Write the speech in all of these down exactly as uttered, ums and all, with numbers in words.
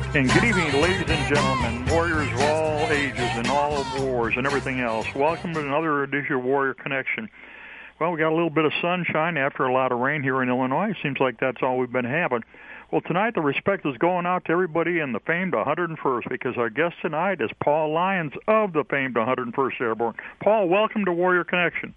And good evening, ladies and gentlemen, warriors of all ages and all wars and everything else. Welcome to another edition of Warrior Connection. Well, we got a little bit of sunshine after a lot of rain here in Illinois. Seems like that's all we've been having. Well, tonight the respect is going out to everybody in the famed one hundred first, because our guest tonight is Paul Lyons of the famed one hundred first Airborne. Paul, welcome to Warrior Connection.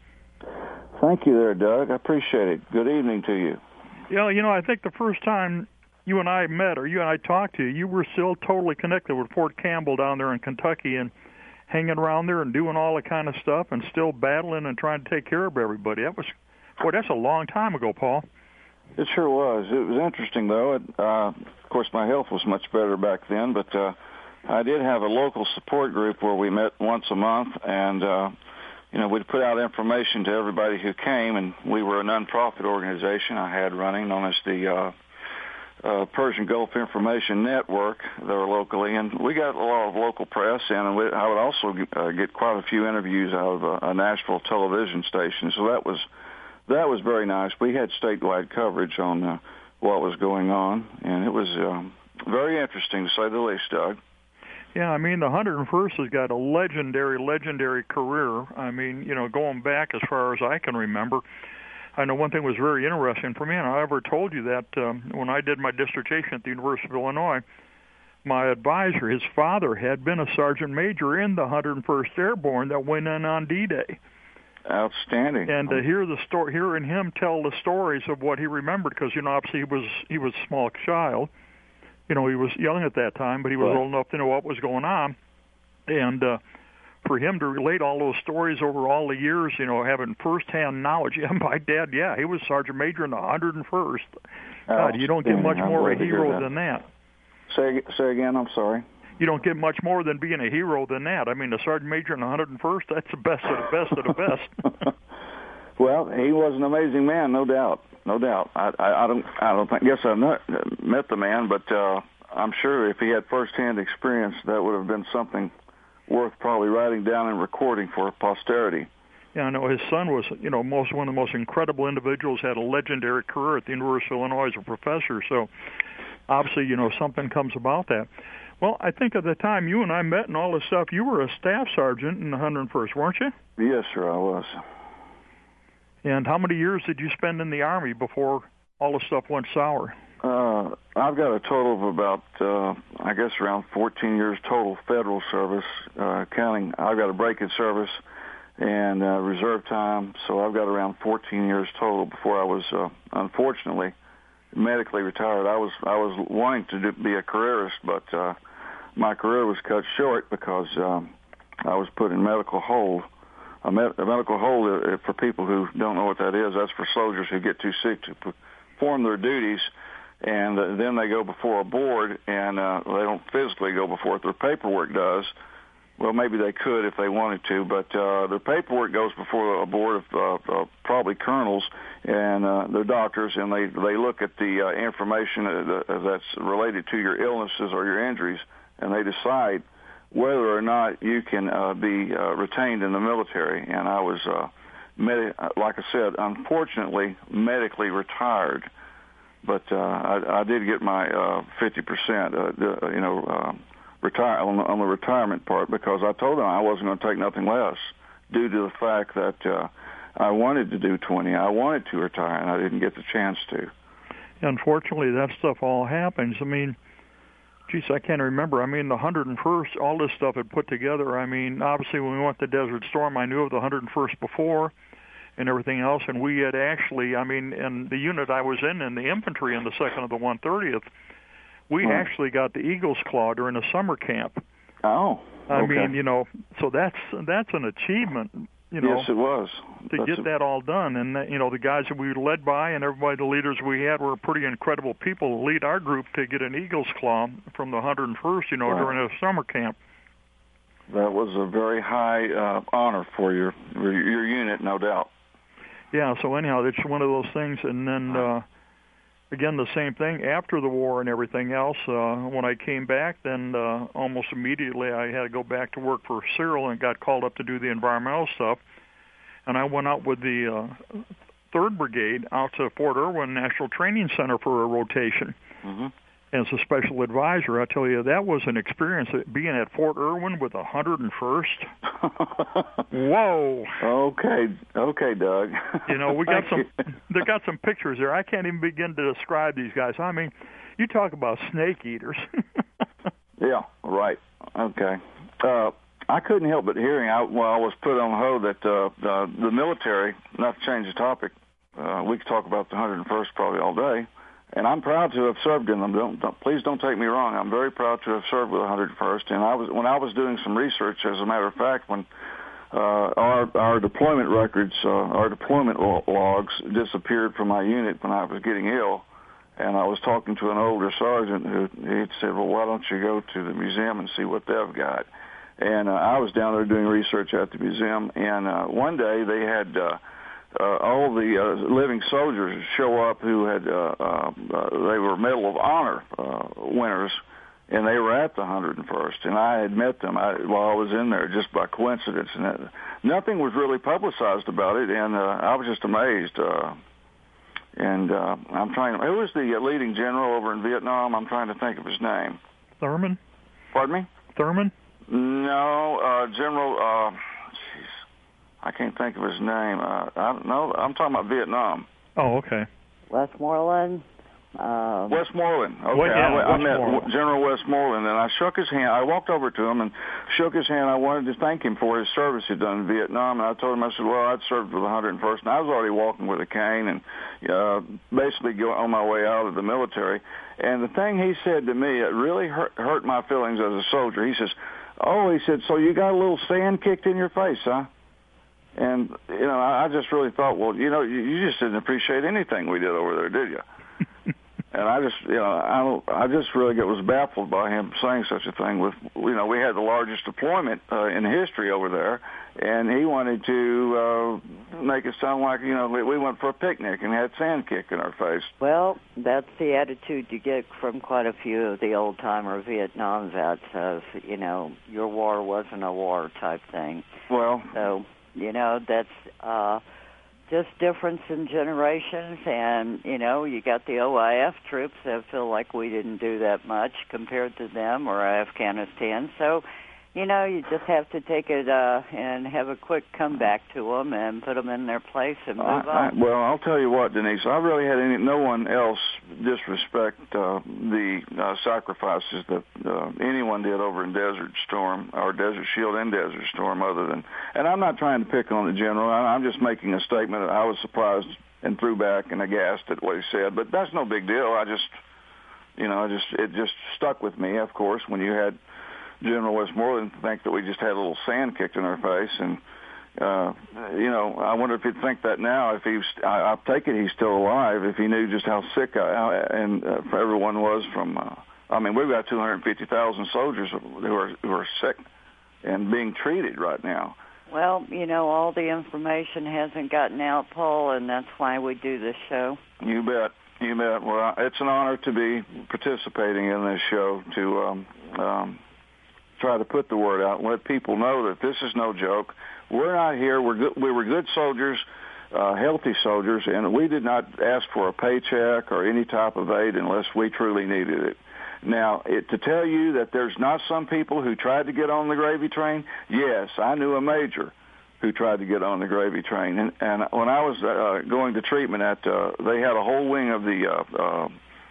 Thank you there, Doug. I appreciate it. Good evening to you. Yeah, you know, I think the first time you and I met, or you and I talked to you, you were still totally connected with Fort Campbell down there in Kentucky and hanging around there and doing all that kind of stuff and still battling and trying to take care of everybody. That was, boy, that's a long time ago, Paul. It sure was. It was interesting, though. It, uh, of course, my health was much better back then, but uh, I did have a local support group where we met once a month, and, uh, you know, we'd put out information to everybody who came, and we were a nonprofit organization I had running known as the uh, uh, Persian Gulf Information Network there locally, and we got a lot of local press in, and we, I would also get, uh, get quite a few interviews out of a, a Nashville television station, so that was that was very nice. We had statewide coverage on uh, what was going on, and it was um, very interesting, to say the least, Doug. Yeah, I mean, the one hundred first has got a legendary, legendary career. I mean, you know, going back as far as I can remember. I know one thing was very interesting for me, and I ever told you that um, when I did my dissertation at the University of Illinois, my advisor, his father, had been a sergeant major in the one hundred first Airborne that went in on D-Day. Outstanding. And to hear the story, hearing him tell the stories of what he remembered, because, you know, obviously he was he was a small child. You know, he was young at that time, but he was right. old enough to know what was going on. And uh, for him to relate all those stories over all the years, you know, having firsthand knowledge. Yeah, my dad, yeah, he was sergeant major in the one hundred first. God, you don't get much more a hero than that. Say say again, I'm sorry. You don't get much more than being a hero than that. I mean, the sergeant major in the one hundred first, that's the best of the best of the best. Well, he was an amazing man, no doubt, no doubt. I, I, I don't, I don't think, guess I've not met the man, but uh, I'm sure if he had firsthand experience, that would have been something worth probably writing down and recording for posterity. Yeah, I know his son was, you know, most one of the most incredible individuals. Had a legendary career at the University of Illinois as a professor. So, obviously, you know, something comes about that. Well, I think at the time you and I met and all this stuff, you were a staff sergeant in the one hundred first, weren't you? Yes, sir, I was. And how many years did you spend in the Army before all the stuff went sour? Uh, I've got a total of about, uh, I guess, around fourteen years total federal service, uh, counting. I've got a break in service and uh, reserve time, so I've got around fourteen years total before I was, uh, unfortunately, medically retired. I was I was wanting to do, be a careerist, but uh, my career was cut short because um, I was put in medical hold. A, med- a medical hold, uh, for people who don't know what that is, that's for soldiers who get too sick to perform their duties, and uh, then they go before a board, and uh, they don't physically go before it. Their paperwork does. Well, maybe they could if they wanted to, but uh, their paperwork goes before a board of uh, uh, probably colonels and uh, their doctors, and they, they look at the uh, information uh, that's related to your illnesses or your injuries, and they decide whether or not you can uh, be uh, retained in the military. And I was, uh, med- like I said, unfortunately, medically retired. But uh, I, I did get my uh, fifty percent, uh, you know, uh, retire on the, on the retirement part, because I told them I wasn't going to take nothing less due to the fact that uh, I wanted to do twenty. I wanted to retire, and I didn't get the chance to. Unfortunately, that stuff all happens. I mean, geez, I can't remember. I mean, the one hundred first, all this stuff had put together. I mean, obviously, when we went to Desert Storm, I knew of the one hundred first before and everything else, and we had actually, I mean, in the unit I was in, in the infantry in the second of the one thirtieth, we hmm. actually got the Eagle's Claw during a summer camp. Oh, okay. I mean, you know, so that's that's an achievement, you know. Yes, it was. To that's get a... that all done. And, you know, the guys that we were led by and everybody, the leaders we had, were pretty incredible people to lead our group to get an Eagle's Claw from the one hundred first, you know, wow. during a summer camp. That was a very high uh, honor for your your unit, no doubt. Yeah, so anyhow, it's one of those things. And then, uh, again, the same thing after the war and everything else. Uh, when I came back, then uh, almost immediately I had to go back to work for Cyril and got called up to do the environmental stuff. And I went out with the uh, third Brigade out to Fort Irwin National Training Center for a rotation. Mm-hmm. as a special advisor, I tell you, that was an experience, being at Fort Irwin with one hundred first. Whoa. Okay, okay, Doug. You know, we got some, you. they got some pictures there. I can't even begin to describe these guys. I mean, you talk about snake eaters. Yeah, right. Okay. Uh, I couldn't help but hearing, I, while I was put on hold, that uh, the, the military, not to change the topic, uh, we could talk about the one hundred first probably all day, and I'm proud to have served in them. Don't, don't, please don't take me wrong. I'm very proud to have served with the one hundred first, and I was when I was doing some research, as a matter of fact, when uh, our our deployment records, uh, our deployment logs disappeared from my unit when I was getting ill, and I was talking to an older sergeant who he said, well, why don't you go to the museum and see what they've got? And uh, I was down there doing research at the museum, and uh, one day they had uh, uh, all the uh, living soldiers show up who had, uh, uh, uh, they were Medal of Honor uh, winners, and they were at the one hundred first, and I had met them I, while I was in there just by coincidence, and that, nothing was really publicized about it, and uh, I was just amazed. Uh, and uh, I'm trying to, who was the leading general over in Vietnam? I'm trying to think of his name. Thurman? Pardon me? Thurman? No, uh, General, uh, jeez, I can't think of his name. Uh, I don't know. I'm talking about Vietnam. Oh, okay. Westmoreland? Um, Westmoreland. Okay, well, yeah, I, I Westmoreland. met General Westmoreland, and I shook his hand. I walked over to him and shook his hand. I wanted to thank him for his service he'd done in Vietnam, and I told him, I said, well, I'd served with the one hundred first, and I was already walking with a cane and uh, basically going on my way out of the military. And the thing he said to me, it really hurt, hurt my feelings as a soldier. He says, oh, he said, so you got a little sand kicked in your face, huh? And, you know, I just really thought, well, you know, you, you just didn't appreciate anything we did over there, did you? And I just, you know, I don't, I just really get, was baffled by him saying such a thing. With, you know, we had the largest deployment uh, in history over there, and he wanted to uh, make it sound like, you know, we, we went for a picnic and had sand kicked in our face. Well, that's the attitude you get from quite a few of the old-timer Vietnam vets of, you know, your war wasn't a war type thing. Well, so, you know, that's uh, just difference in generations, and, you know, you got the O I F troops that feel like we didn't do that much compared to them, or Afghanistan. So, you know, you just have to take it uh, and have a quick comeback to them and put them in their place and move I, on. I, well, I'll tell you what, Denise, I really had any, no one else disrespect uh, the uh, sacrifices that uh, anyone did over in Desert Storm, or Desert Shield and Desert Storm, other than, and I'm not trying to pick on the general, I'm just making a statement. I was surprised and threw back and aghast at what he said, but that's no big deal. I just, you know, I just it just stuck with me, of course, when you had General Westmoreland think that we just had a little sand kicked in our face, and uh, you know, I wonder if he'd think that now. If he's, I, I take it he's still alive. If he knew just how sick I, how, and uh, everyone was from. Uh, I mean, we've got two hundred fifty thousand soldiers who are who are sick and being treated right now. Well, you know, all the information hasn't gotten out, Paul, and that's why we do this show. You bet. You bet. Well, it's an honor to be participating in this show. To um, um, try to put the word out and let people know that this is no joke. We're not here. We're good, we were good soldiers, uh, healthy soldiers, and we did not ask for a paycheck or any type of aid unless we truly needed it. Now, it, to tell you that there's not some people who tried to get on the gravy train, yes, I knew a major who tried to get on the gravy train. And, and when I was uh, going to treatment at, uh, they had a whole wing of the uh, uh,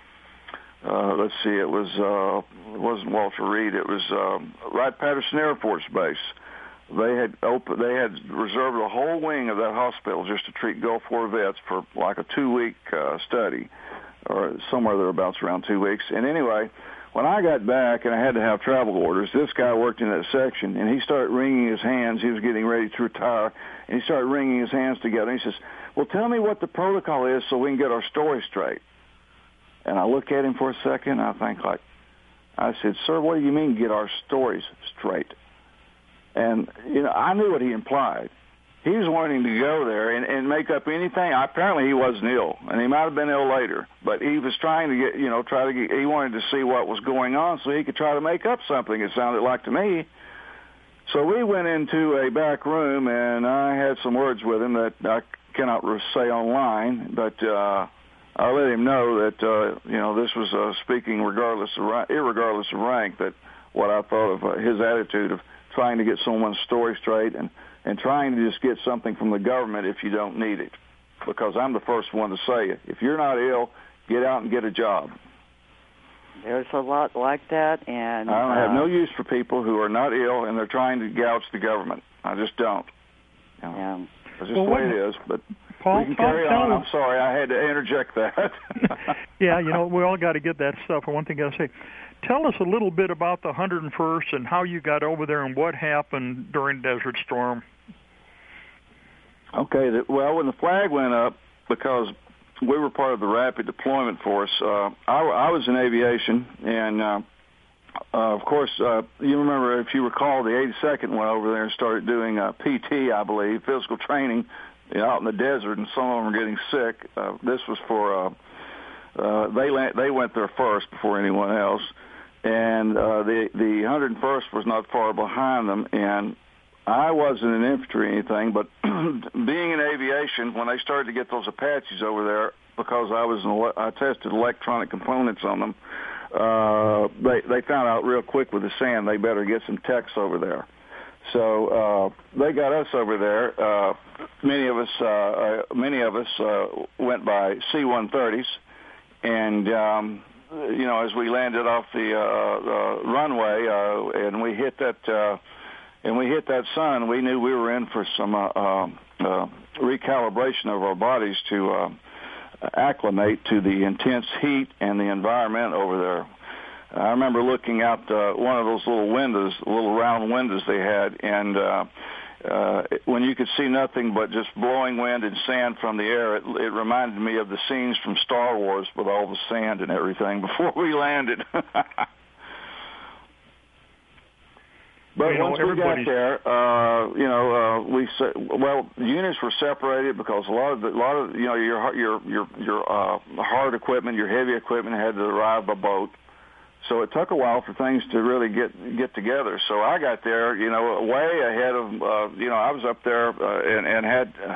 Uh, let's see, it was, uh, it wasn't Walter Reed, it was, um, Wright-Patterson Air Force Base. They had open, they had reserved a whole wing of that hospital just to treat Gulf War vets for like a two-week, uh, study, or somewhere thereabouts around two weeks. And anyway, when I got back and I had to have travel orders, this guy worked in that section, and he started wringing his hands. He was getting ready to retire, and he started wringing his hands together. And he says, well, tell me what the protocol is so we can get our story straight. And I look at him for a second, and I think, like, I said, sir, what do you mean get our stories straight? And, you know, I knew what he implied. He was wanting to go there and, and make up anything. Apparently he wasn't ill, and he might have been ill later, but he was trying to get, you know, try to get, he wanted to see what was going on so he could try to make up something, it sounded like to me. So we went into a back room, and I had some words with him that I cannot say online, but, uh, I let him know that uh, you know this was uh, speaking regardless of rank, irregardless of rank, that what I thought of uh, his attitude of trying to get someone's story straight and and trying to just get something from the government if you don't need it. Because I'm the first one to say it. If you're not ill, get out and get a job. There's a lot like that, and I don't uh, have no use for people who are not ill and they're trying to gouge the government. I just don't. You know, yeah. That's just well, the way it is. But Paul, we can Paul, carry on. I'm sorry, I had to interject that. Yeah, you know, we all got to get that stuff. And one thing I got to say, tell us a little bit about the one hundred first and how you got over there and what happened during Desert Storm. Okay, well, when the flag went up, because we were part of the Rapid Deployment Force, uh, I, I was in aviation, and uh, uh, of course, uh, you remember, if you recall, the eighty-second went over there and started doing uh, P T, I believe, physical training, you know, out in the desert, and some of them were getting sick. Uh, this was for, uh, uh, they, they went there first before anyone else, and uh, the, the one hundred first was not far behind them, and I wasn't in infantry or anything, but being in aviation, when they started to get those Apaches over there, because I was in, I tested electronic components on them, uh, they they found out real quick with the sand they better get some techs over there. So uh, they got us over there. Uh, many of us, uh, uh, many of us uh, went by C one thirties, and um, you know, as we landed off the uh, uh, runway uh, and we hit that. Uh, And we hit that sun, we knew we were in for some uh, uh, uh, recalibration of our bodies to uh, acclimate to the intense heat and the environment over there. I remember looking out uh, one of those little windows, little round windows they had, and uh, uh, when you could see nothing but just blowing wind and sand from the air, it, it reminded me of the scenes from Star Wars with all the sand and everything before we landed. But you know, once we got there, uh, you know, uh, we se- well, the units were separated because a lot of the, a lot of you know your your your your uh, hard equipment, your heavy equipment had to arrive by boat. So it took a while for things to really get get together. So I got there, you know, way ahead of uh, you know I was up there uh, and, and had. Uh,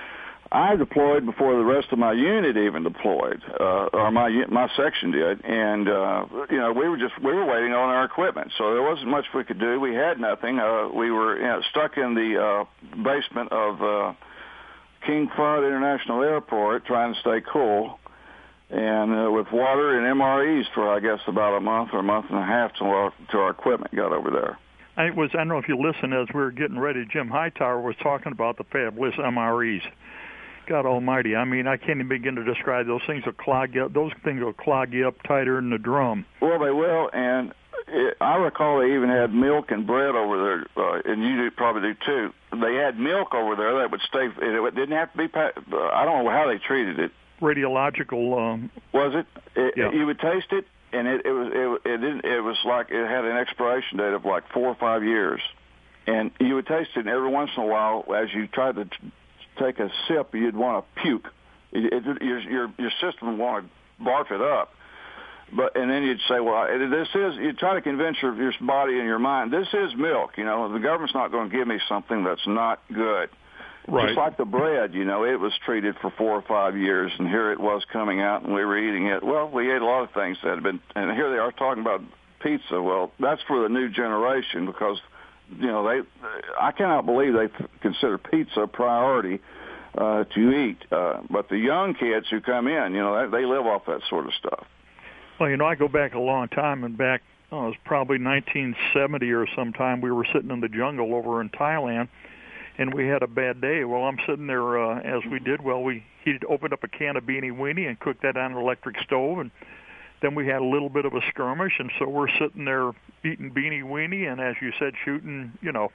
I deployed before the rest of my unit even deployed, uh, or my my section did, and uh, you know we were just we were waiting on our equipment, so there wasn't much we could do. We had nothing. Uh, we were you know, stuck in the uh, basement of uh, King Fahd International Airport, trying to stay cool, and uh, with water and M R Es for I guess about a month or a month and a half till our till our equipment got over there. I was I don't know if you listened as we were getting ready. Jim Hightower was talking about the fabulous M R Es. God Almighty! I mean, I can't even begin to describe those things. Will clog you up. Those things will clog you up tighter than the drum. Well, they will, and it, I recall they even had milk and bread over there, uh, and you do, probably do too. They had milk over there that would stay. It didn't have to be. I don't know how they treated it. Radiological. Um, was it? it yeah. You would taste it, and it, it was. It, it didn't. It was like it had an expiration date of like four or five years, and you would taste it. And every once in a while, as you tried to take a sip, you'd want to puke. It, it, your, your your system would want to barf it up. But and then you'd say, well, this is. You try to convince your your body and your mind, this is milk. You know, the government's not going to give me something that's not good. Right. Just like the bread, you know, it was treated for four or five years, and here it was coming out, and we were eating it. Well, we ate a lot of things that had been, and here they are talking about pizza. Well, that's for the new generation because. You know, they. I cannot believe they consider pizza a priority uh, to eat. Uh, but the young kids who come in, you know, they, they live off that sort of stuff. Well, you know, I go back a long time, and back, oh, it was probably nineteen seventy or sometime, we were sitting in the jungle over in Thailand, and we had a bad day. Well, I'm sitting there, uh, as we did, well, we he opened up a can of Beanie Weenie and cooked that on an electric stove, and then we had a little bit of a skirmish, and so we're sitting there eating Beanie Weenie, and as you said, shooting, you know.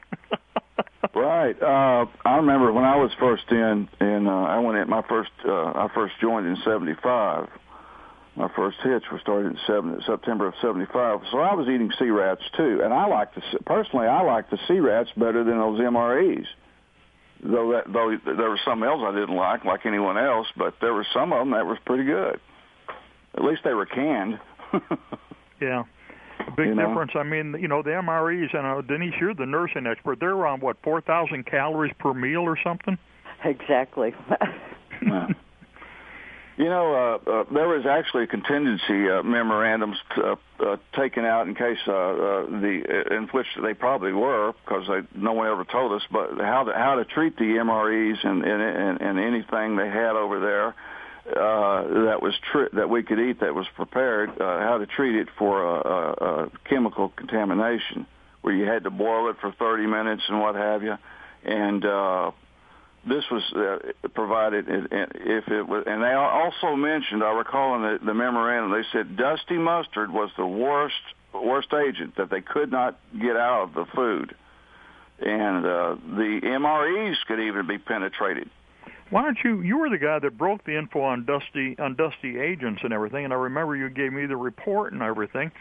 Right. Uh, I remember when I was first in, in uh, I went in my first, uh, I first joined in seventy-five. My first hitch was started in seven, September of seventy-five. So I was eating sea rats too, and I like the personally I like the sea rats better than those M R Es. Though that though there was some else I didn't like, like anyone else, but there were some of them that was pretty good. At least they were canned. Yeah. Big you know? difference. I mean, you know, the M R Es, and uh, Denise, you're the nursing expert. They're around, what, four thousand calories per meal or something? Exactly. yeah. You know, uh, uh, there was actually contingency uh, memorandums uh, uh, taken out in case uh, uh, the uh, in which they probably were, because they, no one ever told us, but how to how to treat the M R Es and and, and, and anything they had over there uh, that was tri- that we could eat that was prepared, uh, how to treat it for uh, uh, uh, chemical contamination, where you had to boil it for thirty minutes and what have you, and uh, this was uh, provided if it was, and they also mentioned, I recall in the, the memorandum, they said dusty mustard was the worst worst agent that they could not get out of the food, and uh, the M R Es could even be penetrated. Why don't you? You were the guy that broke the info on dusty on dusty agents and everything, and I remember you gave me the report and everything.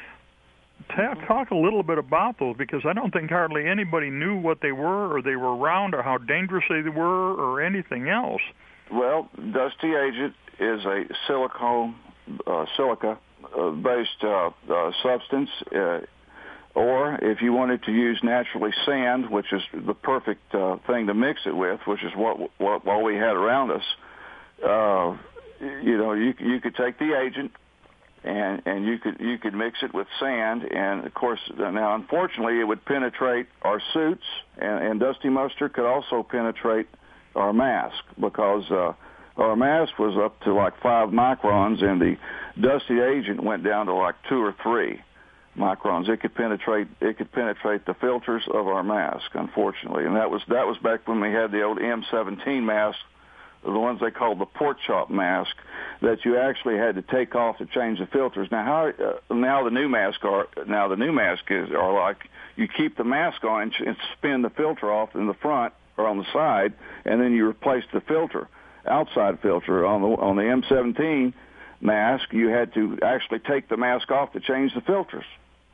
Talk a little bit about those, because I don't think hardly anybody knew what they were, or they were around, or how dangerous they were, or anything else. Well, dusty agent is a silicone, uh, silica-based uh, uh, substance, uh, or if you wanted to use naturally sand, which is the perfect uh, thing to mix it with, which is what what, what we had around us. Uh, you know, you you could take the agent. And and you could you could mix it with sand, and of course now unfortunately it would penetrate our suits, and, and dusty mustard could also penetrate our mask, because uh, our mask was up to like five microns, and the dusty agent went down to like two or three microns. It could penetrate it could penetrate the filters of our mask, unfortunately, and that was that was back when we had the old M seventeen mask, the ones they called the pork chop mask, that you actually had to take off to change the filters. Now, how uh, now the new mask are now the new mask is are like you keep the mask on and, and spin the filter off in the front or on the side, and then you replace the filter, outside filter. On the on the M seventeen mask, you had to actually take the mask off to change the filters.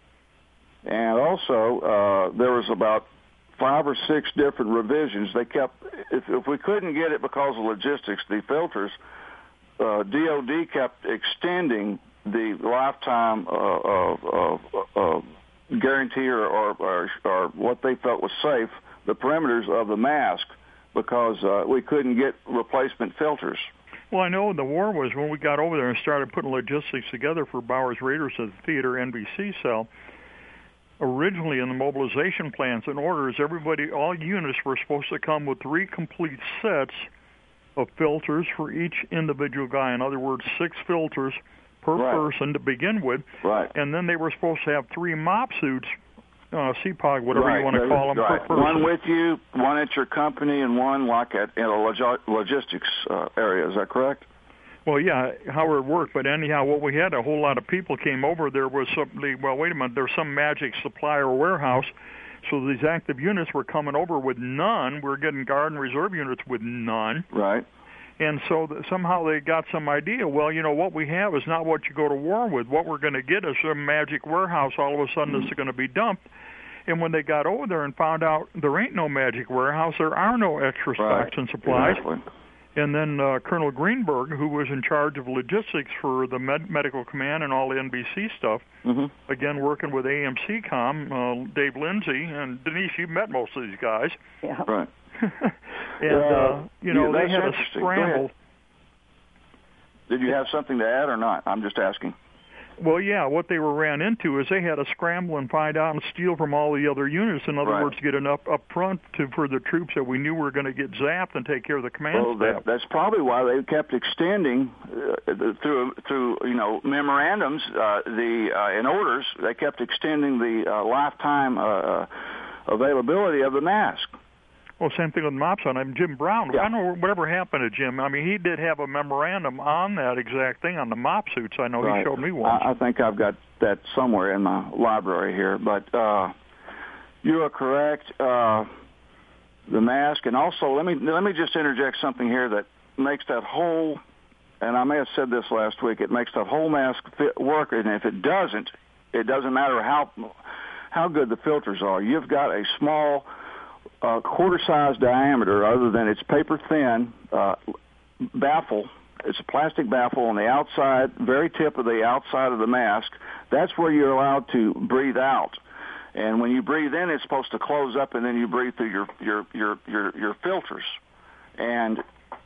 And also, uh, there was about five or six different revisions. They kept, if, if we couldn't get it because of logistics, the filters, uh, D O D kept extending the lifetime uh, of, of, of guarantee or, or, or what they felt was safe, the perimeters of the mask, because uh, we couldn't get replacement filters. Well, I know the war was when we got over there and started putting logistics together for Bowers Raiders at the theater N B C cell. Originally in the mobilization plans and orders, everybody, all units were supposed to come with three complete sets of filters for each individual guy. In other words, six filters per right. person to begin with. Right. And then they were supposed to have three mop suits, uh, C P O G, whatever right. you want to call them, right. per person. One with you, one at your company, and one like at in a log- logistics uh, area. Is that correct? Well, yeah, how it worked, but anyhow, what we had, a whole lot of people came over. There was somebody, well, wait a minute, there's some magic supply or warehouse, so these active units were coming over with none. We were getting Guard and Reserve units with none. Right. And so th- somehow they got some idea, well, you know, what we have is not what you go to war with. What we're going to get is some magic warehouse. All of a sudden mm-hmm. it's going to be dumped. And when they got over there and found out there ain't no magic warehouse, there are no extra right. stocks and supplies. Exactly. And then uh, Colonel Greenberg, who was in charge of logistics for the Med- Medical Command and all the N B C stuff, mm-hmm. again working with A M C Com, uh, Dave Lindsay, and Denise, you've met most of these guys. Yeah. Right. and, uh, uh, you know, yeah, they had a scramble. Did you have something to add or not? I'm just asking. Well, yeah, what they were ran into is they had to scramble and find out and steal from all the other units. In other right. words, get enough up front to, for the troops that we knew were going to get zapped and take care of the command well, staff. That, that's probably why they kept extending uh, through through you know memorandums, uh, the uh, in orders. They kept extending the uh, lifetime uh, availability of the mask. Well, same thing with Mopson. I'm Jim Brown. Yeah. I don't know whatever happened to Jim. I mean, he did have a memorandum on that exact thing on the mop suits. I know right. he showed me one. I, I think I've got that somewhere in my library here. But uh, you are correct. Uh, the mask, and also let me let me just interject something here that makes that whole. And I may have said this last week. It makes that whole mask fit work, and if it doesn't, it doesn't matter how how good the filters are. You've got a small. Uh, quarter-size diameter, other than its paper-thin uh, baffle. It's a plastic baffle on the outside, very tip of the outside of the mask. That's where you're allowed to breathe out. And when you breathe in, it's supposed to close up, and then you breathe through your your your your, your filters. And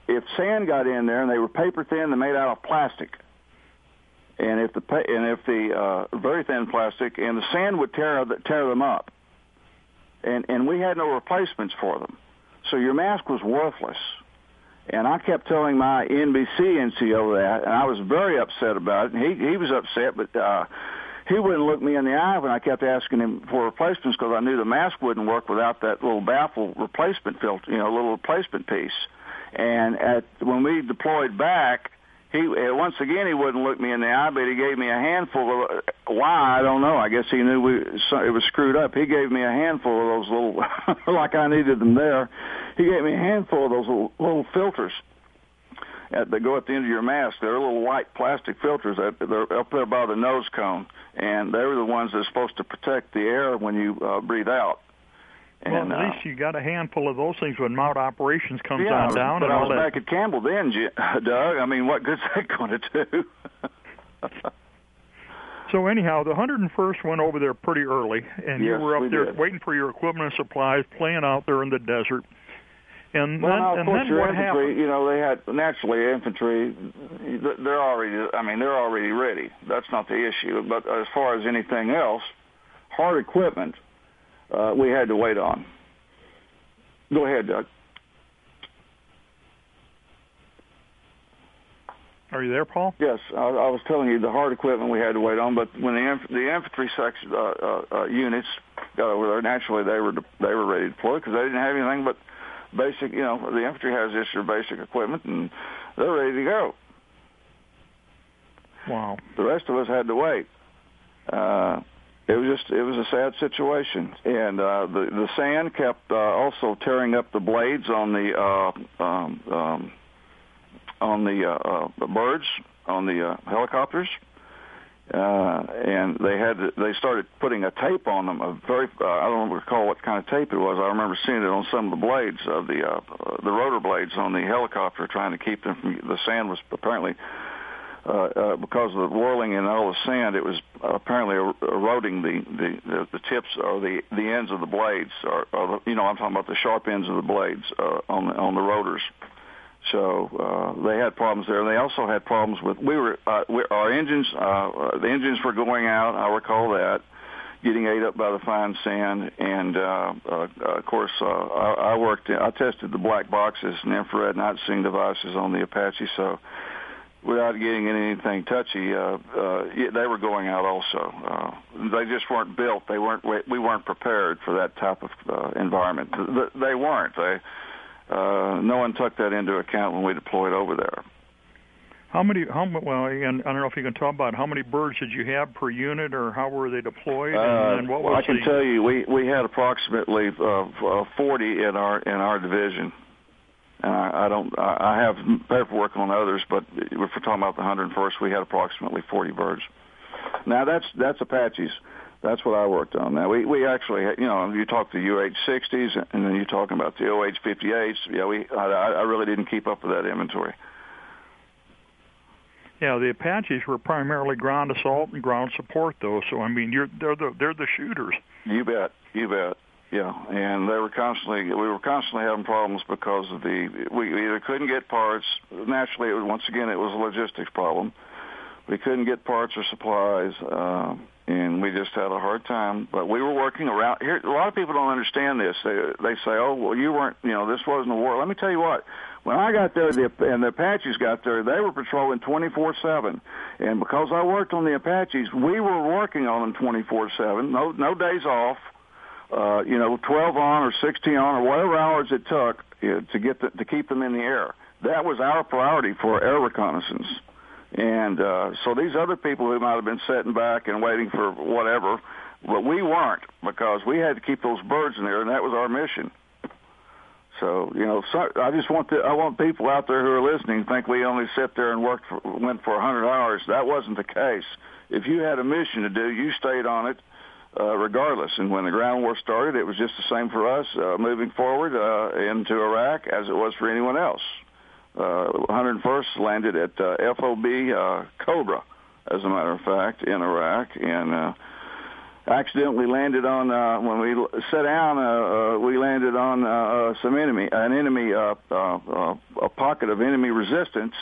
if sand got in there, and they were paper thin, they're made out of plastic. And if the and if the uh, very thin plastic, and the sand would tear tear them up, and and we had no replacements for them, so your mask was worthless. And I kept telling my N B C N C O that, and I was very upset about it. And he he was upset, but uh, he wouldn't look me in the eye when I kept asking him for replacements because I knew the mask wouldn't work without that little baffle replacement filter, you know, little replacement piece. And at when we deployed back, he once again he wouldn't look me in the eye, but he gave me a handful of why I don't know. I guess he knew we it was screwed up. He gave me a handful of those little like I needed them there. He gave me a handful of those little, little filters at, that go at the end of your mask. They're little white plastic filters. That, they're up there by the nose cone, and they're the ones that are supposed to protect the air when you uh, breathe out. And, well, at least uh, you got a handful of those things when Mount Operations comes yeah, on down. But and I all was that. back at Campbell then, Doug. I mean, what good's that going to do? So anyhow, the one hundred first went over there pretty early, and yes, you were up we there did. waiting for your equipment and supplies, playing out there in the desert. And well, then, now, of and course, then your what infantry, happened? you know, they had naturally infantry. They're already, I mean, they're already ready. That's not the issue. But as far as anything else, hard equipment, uh, we had to wait on. Go ahead, Doug. Are you there, Paul? Yes, I, I was telling you the hard equipment we had to wait on, but when the inf- the infantry section uh, uh, uh, units got over there, naturally they were de- they were ready to deploy because they didn't have anything but basic. You know, the infantry has just their basic equipment, and they're ready to go. Wow. The rest of us had to wait. Uh, it was just it was a sad situation, and uh, the the sand kept uh, also tearing up the blades on the. Uh, um, um, on the uh, uh, birds, on the uh, helicopters, uh, and they had to, they started putting a tape on them. A very uh, I don't recall what kind of tape it was. I remember seeing it on some of the blades of the uh, the rotor blades on the helicopter, trying to keep them from the sand was apparently uh, uh, because of the whirling and all the sand. It was apparently eroding the, the, the, the tips or the, the ends of the blades, or, or the, you know I'm talking about the sharp ends of the blades uh, on the, on the rotors. So uh, they had problems there. They also had problems with we were uh, we, our engines. Uh, the engines were going out. I recall that getting ate up by the fine sand. And uh, uh, of course, uh, I, I worked. I tested the black boxes and infrared night seeing devices on the Apache. So without getting anything touchy, uh, uh, yeah, they were going out also. Uh, they just weren't built. They weren't. We weren't prepared for that type of uh, environment. They weren't. They. Uh, no one took that into account when we deployed over there. How many? How well? Again, I don't know if you can talk about how many birds did you have per unit, or how were they deployed? Uh, and, and what was I can the... tell you, we, we had approximately uh, forty in our in our division. And I, I don't. I have paperwork on others, but if we're talking about the one hundred first, we had approximately forty birds. Now that's that's Apaches. That's what I worked on. Now, we, we actually, you know, you talk the U H sixties, and then you're talking about the O H fifty-eights. Yeah, we, I, I really didn't keep up with that inventory. Yeah, the Apaches were primarily ground assault and ground support, though. So, I mean, you're they're the they're the shooters. You bet, you bet. Yeah, and they were constantly, we were constantly having problems because of the, we either couldn't get parts. Naturally, it was, once again, it was a logistics problem. We couldn't get parts or supplies. Uh, And we just had a hard time, but we were working around here. A lot of people don't understand this. They they say, "Oh, well, you weren't, you know, this wasn't a war." Let me tell you what. When I got there, the, and the Apaches got there, they were patrolling twenty-four seven. And because I worked on the Apaches, we were working on them twenty-four seven. No no days off. Uh, you know, twelve on or sixteen on or whatever hours it took you know, to get the, to keep them in the air. That was our priority for air reconnaissance. And uh, so these other people who might have been sitting back and waiting for whatever, but we weren't, because we had to keep those birds in there, and that was our mission. So you know, so I just want to, I want people out there who are listening to think we only sit there and worked for, went for one hundred hours. That wasn't the case. If you had a mission to do, you stayed on it uh, regardless. And when the ground war started, it was just the same for us uh, moving forward uh, into Iraq as it was for anyone else. Uh, one hundred first landed at uh, F O B uh, Cobra, as a matter of fact, in Iraq, and uh, accidentally landed on uh, when we sat down. Uh, uh, we landed on uh, some enemy, an enemy, uh, uh, uh, a pocket of enemy resistance.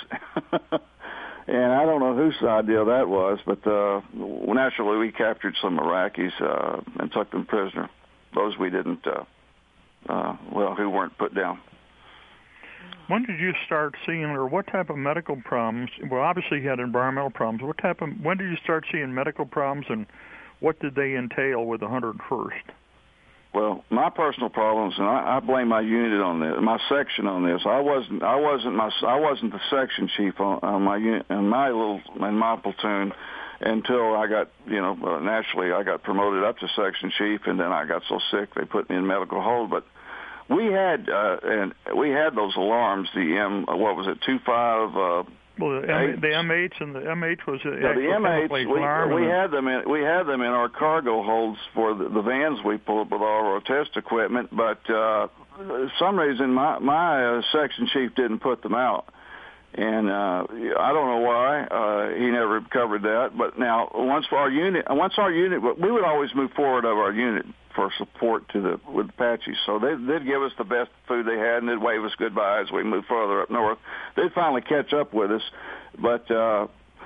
And I don't know whose idea that was, but uh, naturally we captured some Iraqis uh, and took them prisoner. Those we didn't, uh, uh, well, who weren't put down. When did you start seeing, or what type of medical problems? Well, obviously you had environmental problems. What type of? When did you start seeing medical problems, and what did they entail with the one hundred first? Well, my personal problems, and I, I blame my unit on this, my section on this. I wasn't, I wasn't my, I wasn't the section chief on, on my unit, in my little, in my platoon, until I got, you know, uh, naturally I got promoted up to section chief, and then I got so sick they put me in medical hold. But we had, uh, and we had those alarms. The M, what was it, two five. Uh, Well, the, M, the M eights and the M H was a yeah, the M eights. We, we had them in we had them in our cargo holds for the, the vans we pull up with all our test equipment. But uh, for some reason, my my uh, section chief didn't put them out, and uh, I don't know why. Uh, he never covered that. But now, once our unit, once our unit, we would always move forward of our unit for support to the with Apaches. So they, they'd give us the best food they had, and they'd wave us goodbye as we moved further up north. They'd finally catch up with us, but uh,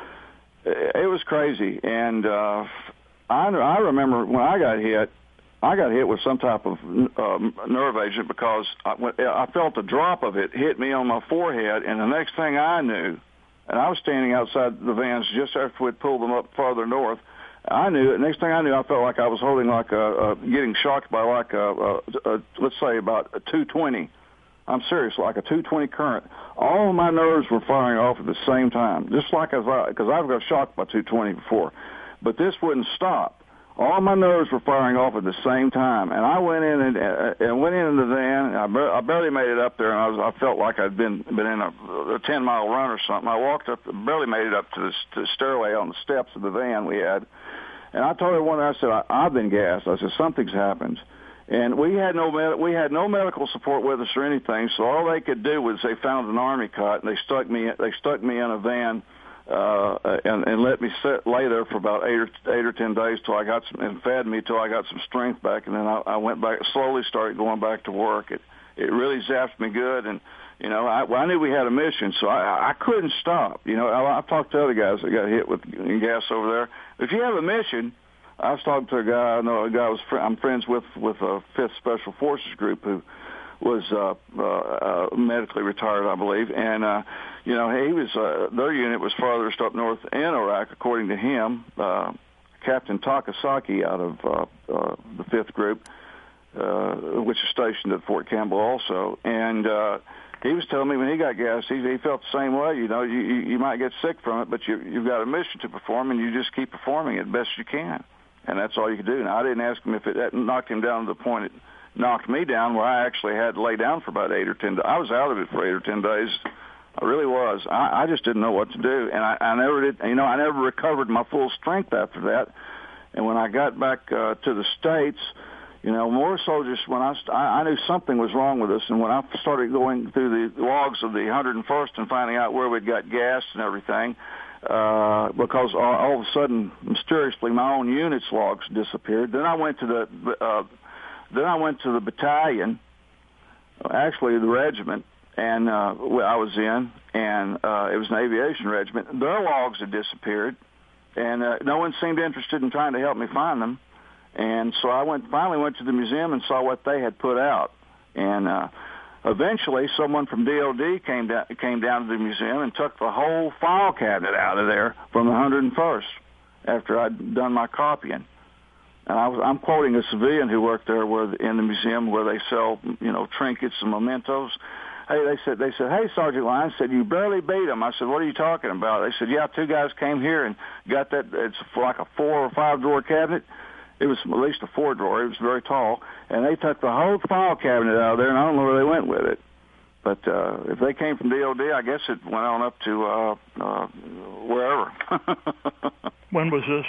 it was crazy. And uh, I, I remember when I got hit, I got hit with some type of uh, nerve agent because I, I felt a drop of it hit me on my forehead, and the next thing I knew, and I was standing outside the vans just after we'd pulled them up farther north, I knew it. Next thing I knew, I felt like I was holding like a, a getting shocked by like a, a, a let's say about a two twenty. I'm serious, like a two twenty current. All of my nerves were firing off at the same time, just like as I, because I've got shocked by two twenty before, but this wouldn't stop. All my nerves were firing off at the same time, and I went in and, uh, and went in the van. And I, bar- I barely made it up there, and I was I felt like I'd been been in a, a ten mile run or something. I walked up, barely made it up to the, to the stairway on the steps of the van we had. And I told everyone, I said, I, I've been gassed. I said, something's happened. And we had no med- we had no medical support with us or anything. So all they could do was they found an army cot and they stuck me they stuck me in a van uh, and, and let me sit lay there for about eight or eight or ten days till I got some and fed me till I got some strength back. And then I, I went back slowly started going back to work. It it really zapped me good. And you know, I, well, I knew we had a mission, so I, I couldn't stop. You know, I, I've talked to other guys that got hit with gas over there. If you have a mission, I was talking to a guy I know, a guy I was fr- I'm friends with with a fifth Special Forces group who was uh, uh, uh, medically retired, I believe, and uh, you know, he was uh, their unit was farthest up north in Iraq, according to him. Uh, Captain Takasaki out of uh, uh, the fifth group, uh, which is stationed at Fort Campbell also, and. Uh, He was telling me when he got gassed, he, he felt the same way. You know, you, you, you might get sick from it, but you, you've got a mission to perform, and you just keep performing it best you can. And that's all you can do. Now, I didn't ask him if it that knocked him down to the point it knocked me down, where I actually had to lay down for about eight or ten days. I was out of it for eight or ten days. I really was. I, I just didn't know what to do, and I, I never did. You know, I never recovered my full strength after that. And when I got back uh, to the States, you know, more so just when I, I knew something was wrong with us, and when I started going through the logs of the one hundred first and finding out where we'd got gas and everything, uh, because all, all of a sudden, mysteriously, my own unit's logs disappeared. Then I went to the, uh, then I went to the battalion, actually the regiment, and uh, I was in, and uh, it was an aviation regiment. Their logs had disappeared, and uh, no one seemed interested in trying to help me find them. And so I went, finally went to the museum and saw what they had put out. And uh, eventually someone from D O D came down, came down to the museum and took the whole file cabinet out of there from the one hundred first after I'd done my copying. And I was, I'm quoting a civilian who worked there where, in the museum where they sell, you know, trinkets and mementos. Hey, they said, they said, hey, Sergeant Lyons, said, you barely beat them. I said, what are you talking about? They said, yeah, two guys came here and got that, it's like a four or five drawer cabinet. It was at least a four drawer. It was very tall, and they took the whole file cabinet out of there, and I don't know where they went with it. But uh, if they came from D O D, I guess it went on up to uh, uh, wherever. When was this?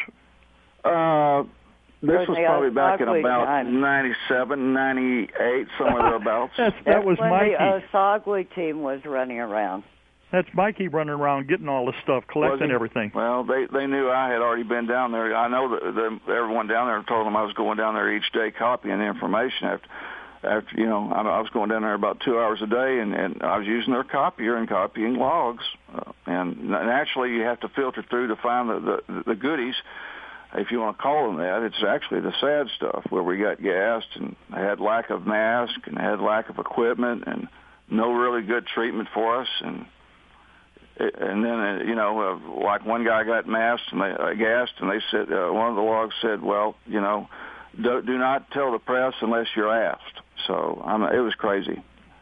Uh, this was probably back in about ninety-seven, ninety-eight, somewhere thereabouts. That was when Mikey. the Osagui team was running around. That's Mikey running around getting all this stuff, collecting everything. Well, they they knew I had already been down there. I know that the, everyone down there told them I was going down there each day copying the information. After, after you know, I, I was going down there about two hours a day, and, and I was using their copier and copying logs. Uh, and naturally, you have to filter through to find the, the, the goodies, if you want to call them that. It's actually the sad stuff where we got gassed and had lack of mask and had lack of equipment and no really good treatment for us. And And then, uh, you know, uh, like one guy got masked and they uh, gassed, and they said, uh, one of the logs said, well, you know, do, do not tell the press unless you're asked. So um, it was crazy.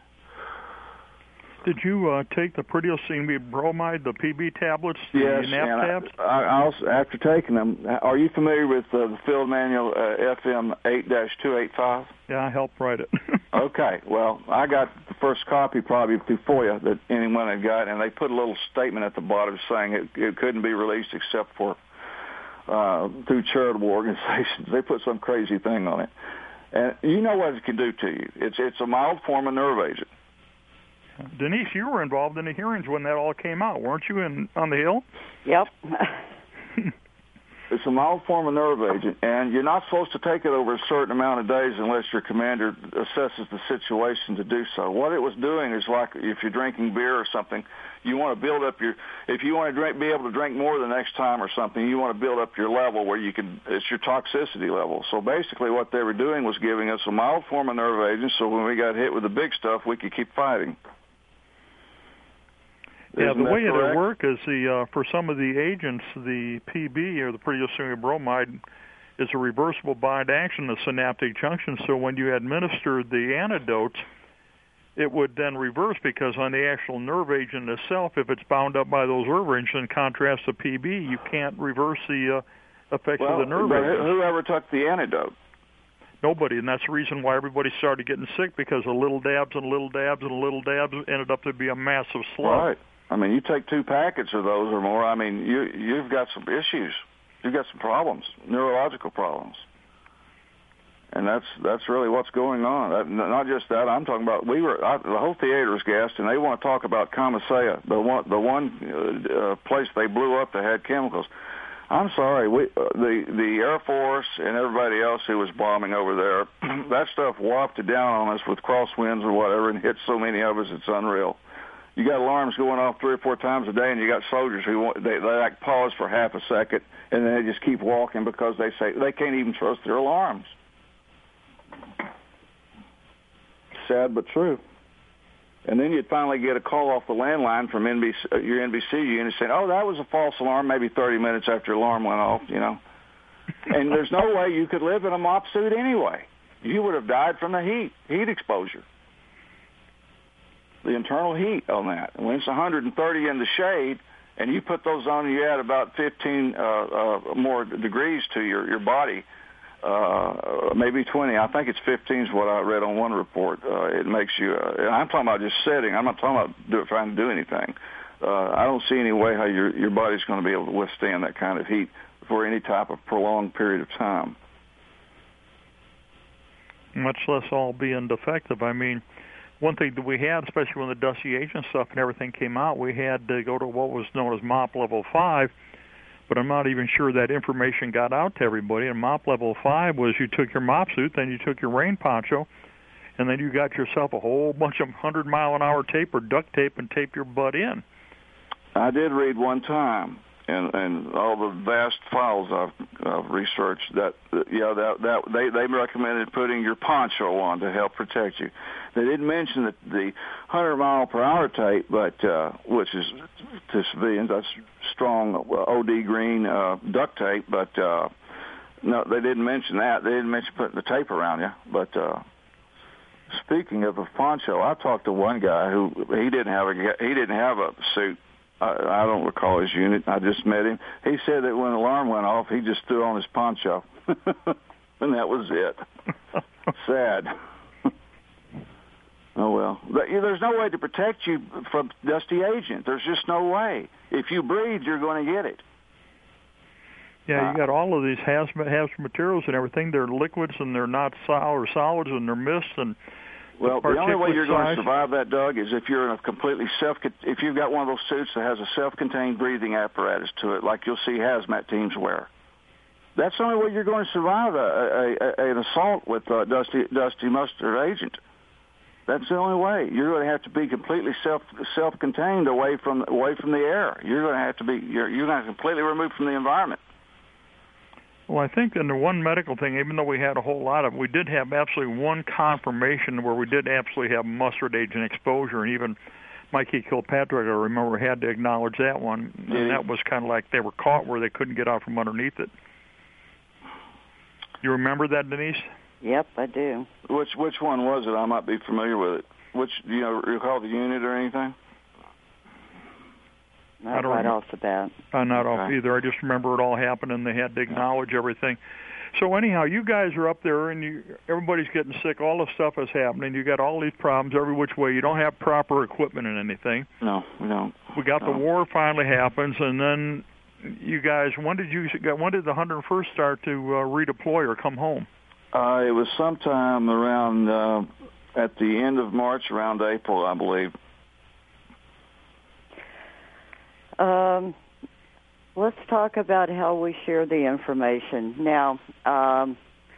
Did you uh, take the Pretiosine bromide, the P B tablets, the yes, N A P and tabs? I, I also, after taking them, are you familiar with uh, the field manual uh, F M eight dash two eighty-five? Yeah, I helped write it. Okay, well, I got the first copy probably through FOIA that anyone had got, and they put a little statement at the bottom saying it, it couldn't be released except for uh, through charitable organizations. They put some crazy thing on it. And you know what it can do to you. It's it's a mild form of nerve agent. Denise, you were involved in the hearings when that all came out, weren't you, in on the Hill? Yep. It's a mild form of nerve agent, and you're not supposed to take it over a certain amount of days unless your commander assesses the situation to do so. What it was doing is like if you're drinking beer or something, you want to build up your, if you want to drink, be able to drink more the next time or something, you want to build up your level where you can, it's your toxicity level. So basically what they were doing was giving us a mild form of nerve agent so when we got hit with the big stuff, we could keep fighting. Yeah, Isn't the way correct? it'll work is the uh, for some of the agents, the P B or the Pretiosine bromide is a reversible bind action, the synaptic junction. So when you administer the antidote, it would then reverse because on the actual nerve agent itself, if it's bound up by those nerve agents, in contrast to P B, you can't reverse the uh, effects well, of the nerve but agent. Whoever took the antidote? Nobody, and that's the reason why everybody started getting sick because of little dabs and little dabs and little dabs ended up to be a massive slug. Right. I mean, you take two packets of those or more, I mean, you, you've got some issues. You've got some problems, neurological problems. And that's that's really what's going on. That, not just that, I'm talking about, we were, I, the whole theater was gassed, and they want to talk about Commissaya, the one, the one uh, place they blew up that had chemicals. I'm sorry, we, uh, the, the Air Force and everybody else who was bombing over there, that stuff wafted down on us with crosswinds or whatever and hit so many of us, it's unreal. You got alarms going off three or four times a day, and you got soldiers who want, they, they like pause for half a second, and then they just keep walking because they say they can't even trust their alarms. Sad but true. And then you'd finally get a call off the landline from N B C, uh, your N B C unit saying, "Oh, that was a false alarm." Maybe thirty minutes after your alarm went off, you know. And there's no way you could live in a mop suit anyway. You would have died from the heat, heat exposure. The internal heat on that. When it's one hundred thirty in the shade, and you put those on, you add about fifteen uh, uh, more degrees to your, your body, uh, maybe twenty. I think it's fifteen is what I read on one report. Uh, it makes you, uh, I'm talking about just sitting. I'm not talking about do, trying to do anything. Uh, I don't see any way how your, your body's going to be able to withstand that kind of heat for any type of prolonged period of time. Much less all being defective. I mean, one thing that we had, especially when the dusty agent stuff and everything came out, we had to go to what was known as MOP Level five, but I'm not even sure that information got out to everybody. And MOP Level five was you took your mop suit, then you took your rain poncho, and then you got yourself a whole bunch of one hundred mile an hour tape or duct tape and taped your butt in. I did read one time, and, and all the vast files I've, I've researched, that, yeah, that, that they, they recommended putting your poncho on to help protect you. They didn't mention the, the one hundred mile per hour tape, but uh, which is to civilians, that's strong uh, O D green uh, duct tape. But uh, no, they didn't mention that. They didn't mention putting the tape around you. But uh, speaking of a poncho, I talked to one guy who he didn't have a he didn't have a suit. I, I don't recall his unit. I just met him. He said that when the alarm went off, he just threw on his poncho, and that was it. Sad. Oh, well. There's no way to protect you from dusty agent. There's just no way. If you breathe, you're going to get it. Yeah, you got all of these hazmat, hazmat materials and everything. They're liquids and they're not sol- or solids and they're mists. And Well, the only way you're size? going to survive that, Doug, is if you're in a completely self. If you've got one of those suits that has a self-contained breathing apparatus to it, like you'll see hazmat teams wear. That's the only way you're going to survive a, a, a, an assault with uh, dusty, dusty mustard agent. That's the only way. You're going to have to be completely self self-contained away from away from the air. You're going to have to be. You're you're going to completely removed from the environment. Well, I think in the one medical thing, even though we had a whole lot of, we did have absolutely one confirmation where we did absolutely have mustard agent exposure, and even Mikey Kilpatrick, I remember, had to acknowledge that one, and yeah. that was kind of like they were caught where they couldn't get out from underneath it. You remember that, Denise? Yep, I do. Which which one was it? I might be familiar with it. Which, do you know, recall the unit or anything? Not I don't right remember. off the bat. Uh, not okay. off either. I just remember it all happened, and they had to acknowledge everything. So anyhow, you guys are up there, and you, everybody's getting sick. All this stuff is happening. You got all these problems every which way. You don't have proper equipment and anything. No, we don't. We got no. the war finally happens, and then you guys, when did you when did the one hundred first start to uh, redeploy or come home? Uh, it was sometime around uh, at the end of March, around April, I believe. Um, let's talk about how we share the information. Now, um,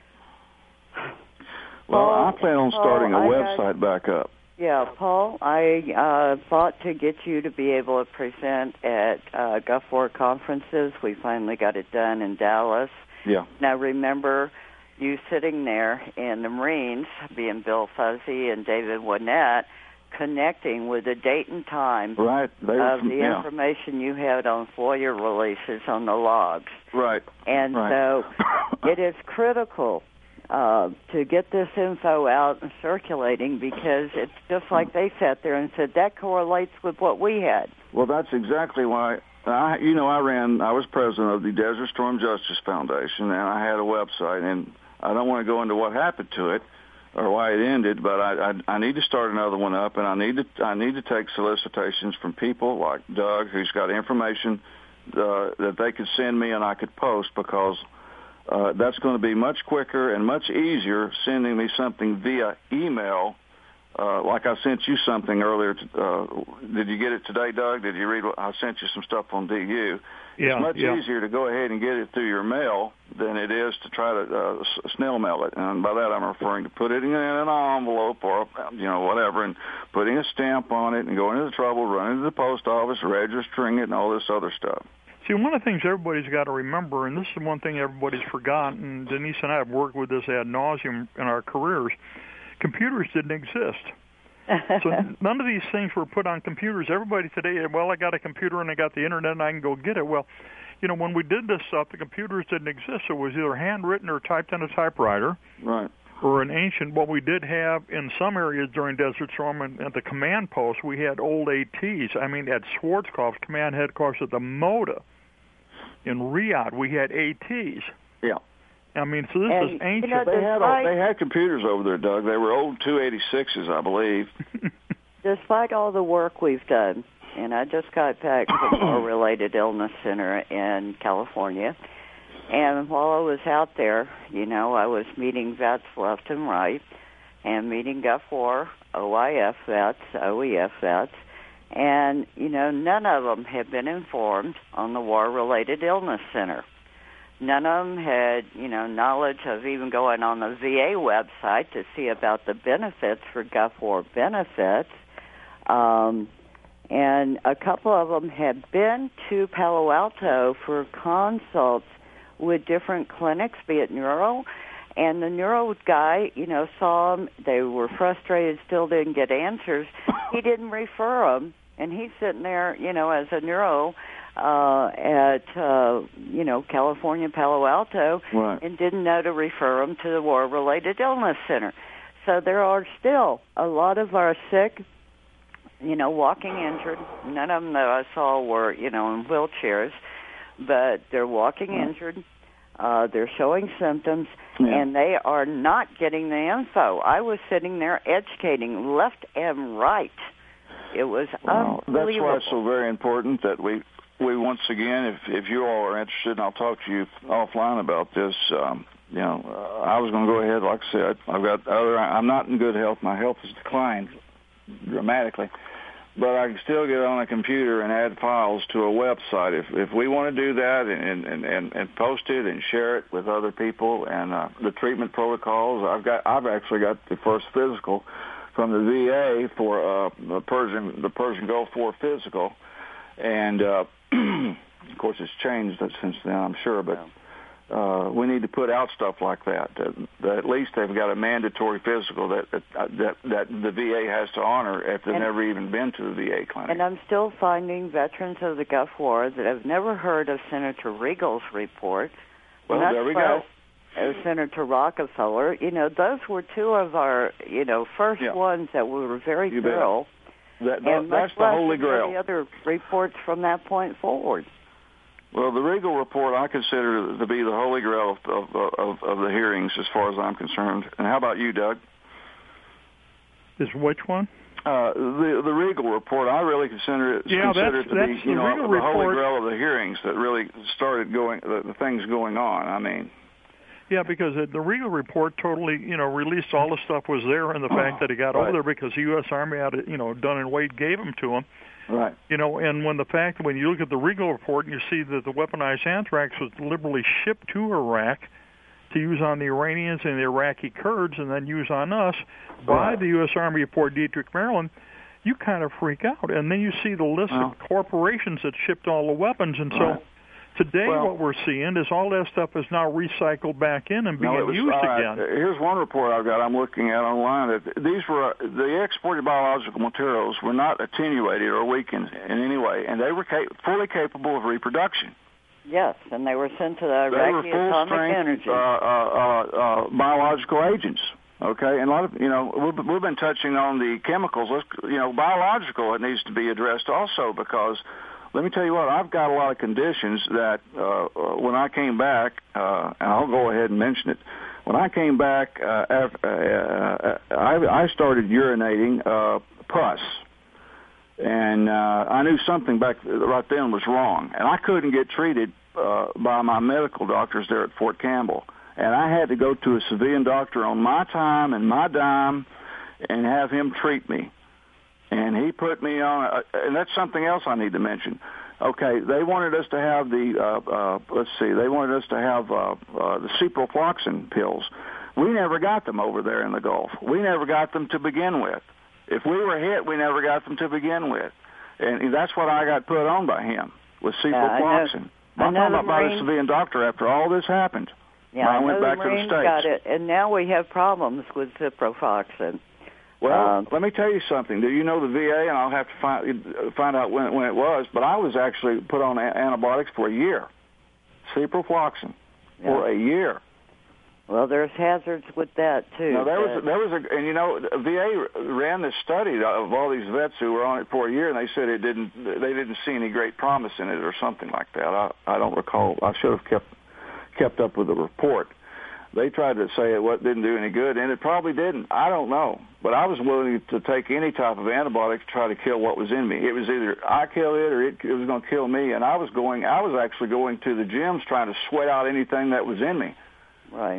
well, Paul, I plan on starting Paul, a I website got, back up. Yeah, Paul, I uh, fought to get you to be able to present at uh, Gulf War conferences. We finally got it done in Dallas. Yeah. Now, remember you sitting there in the Marines, being Bill Fuzzy and David Winnett, connecting with the date and time right. They of from, the yeah. information you had on FOIA releases on the logs. Right. And right. so it is critical uh, to get this info out and circulating, because it's just like they sat there and said, that correlates with what we had. Well, that's exactly why. I, you know, I ran, I was president of the Desert Storm Justice Foundation, and I had a website, and I don't want to go into what happened to it or why it ended, but I, I, I need to start another one up, and I need to I need to take solicitations from people like Doug, who's got information uh, that they could send me and I could post, because uh, that's going to be much quicker and much easier sending me something via email. Uh, like I sent you something earlier. To, uh, did you get it today, Doug? Did you read what I sent you some stuff on D U? Yeah, it's much yeah. easier to go ahead and get it through your mail than it is to try to uh, snail mail it. And by that I'm referring to put it in an envelope or, you know, whatever, and putting a stamp on it and going to the trouble, running to the post office, registering it, and all this other stuff. See, one of the things everybody's got to remember, and this is one thing everybody's forgotten, Denise and I have worked with this ad nauseum in our careers, computers didn't exist. So none of these things were put on computers. Everybody today, well, I got a computer and I got the internet and I can go get it. Well, you know, when we did this stuff, the computers didn't exist. So it was either handwritten or typed on a typewriter. Right. Or an ancient, what we did have in some areas during Desert Storm and at the command post, we had old ATs. I mean, at Schwarzkopf's command headquarters at the MOTA in Riyadh, we had ATs. Yeah. I mean, so this and, is ancient. You know, They had despite, they had computers over there, Doug. They were old two eighty-sixes, I believe. Despite all the work we've done, and I just got back from a related illness center in California, and while I was out there, you know, I was meeting vets left and right, and meeting Gulf War, O I F vets, O E F vets, and, you know, none of them had been informed on the War-Related Illness Center. None of them had, you know, knowledge of even going on the V A website to see about the benefits for Gulf War benefits. Um, and a couple of them had been to Palo Alto for consults with different clinics, be it neuro. And the neuro guy, you know, saw them. They were frustrated, still didn't get answers. He didn't refer them. And he's sitting there, you know, as a neuro uh, at, uh, you know, California, Palo Alto, right. and didn't know to refer them to the War-Related Illness Center. So there are still a lot of our sick, you know, walking injured. None of them that I saw were, you know, in wheelchairs, but they're walking right. injured. Uh, they're showing symptoms, yeah. and they are not getting the info. I was sitting there educating left and right. It was well, unbelievable. That's why it's so very important that we, we once again, if if you all are interested, and I'll talk to you offline about this, um, you know, uh, I was going to go ahead, like I said, I've got other, I'm not in good health. My health has declined dramatically. But I can still get on a computer and add files to a website. If if we want to do that and and, and, and post it and share it with other people and uh, the treatment protocols, I've got I've actually got the first physical from the V A for uh, the Persian the Persian Gulf War physical, and uh, of course it's changed since then, I'm sure, but. Uh, we need to put out stuff like that. Uh, that at least they've got a mandatory physical that that, that that the V A has to honor if they've and, never even been to the V A clinic. And I'm still finding veterans of the Gulf War that have never heard of Senator Regal's report. Well, there we go. Uh, Senator Rockefeller. You know, those were two of our, you know, first yeah. ones that we were very you thorough. That, that, and that's the Holy Grail. The other reports from that point forward. Well, the Regal report I consider to be the holy grail of, of, of, of the hearings as far as I'm concerned. And how about you, Doug? Is which one? Uh, the the Regal report, I really consider it, yeah, consider that's, it to that's be you the know, Regal the report. holy grail of the hearings that really started going, the, the things going on. I mean... Yeah, because the Regal report totally, you know, released all the stuff was there, and the oh, fact that he got right. over there because the U S Army had it, you know, Dunn and Wade gave them to him. Right. You know, and when the fact when you look at the Regal report and you see that the weaponized anthrax was deliberately shipped to Iraq to use on the Iranians and the Iraqi Kurds and then use on us right. by the U S Army of Fort Detrick, Maryland, you kind of freak out. And then you see the list well, of corporations that shipped all the weapons, and so. Right. Today, well, what we're seeing is all that stuff is now recycled back in and being no, it was, used uh, again. Here's one report I've got. I'm looking at online that these were the exported biological materials were not attenuated or weakened in any way, and they were ca- fully capable of reproduction. Yes, and they were sent to the Iraqi Atomic Energy. Uh, uh, uh, uh, biological agents. Okay, and a lot of you know we've, we've been touching on the chemicals. Let's, you know, biological it needs to be addressed also because. Let me tell you what, I've got a lot of conditions that uh, when I came back, uh, and I'll go ahead and mention it, when I came back, uh, after, uh, I, I started urinating uh, pus. And uh, I knew something back right then was wrong. And I couldn't get treated uh, by my medical doctors there at Fort Campbell. And I had to go to a civilian doctor on my time and my dime and have him treat me. And he put me on, a, and that's something else I need to mention. Okay, they wanted us to have the, uh, uh, let's see, they wanted us to have uh, uh, the ciprofloxacin pills. We never got them over there in the Gulf. We never got them to begin with. If we were hit, we never got them to begin with. And that's what I got put on by him, with ciprofloxacin. Yeah, I'm talking about a civilian doctor after all this happened. Yeah, I, I went back the to the Marines States. Got it, and now we have problems with ciprofloxacin. Well, um, let me tell you something. Do you know the V A? And I'll have to find find out when when it was. But I was actually put on antibiotics for a year, ciprofloxacin, yeah. for a year. Well, there's hazards with that too. No, there was there was a, and you know, the V A ran this study of all these vets who were on it for a year, and they said it didn't. They didn't see any great promise in it, or something like that. I I don't recall. I should have kept kept up with the report. They tried to say it what didn't do any good, and it probably didn't. I don't know. But I was willing to take any type of antibiotic to try to kill what was in me. It was either I kill it or it, it was going to kill me. And I was going, I was actually going to the gyms trying to sweat out anything that was in me. Right.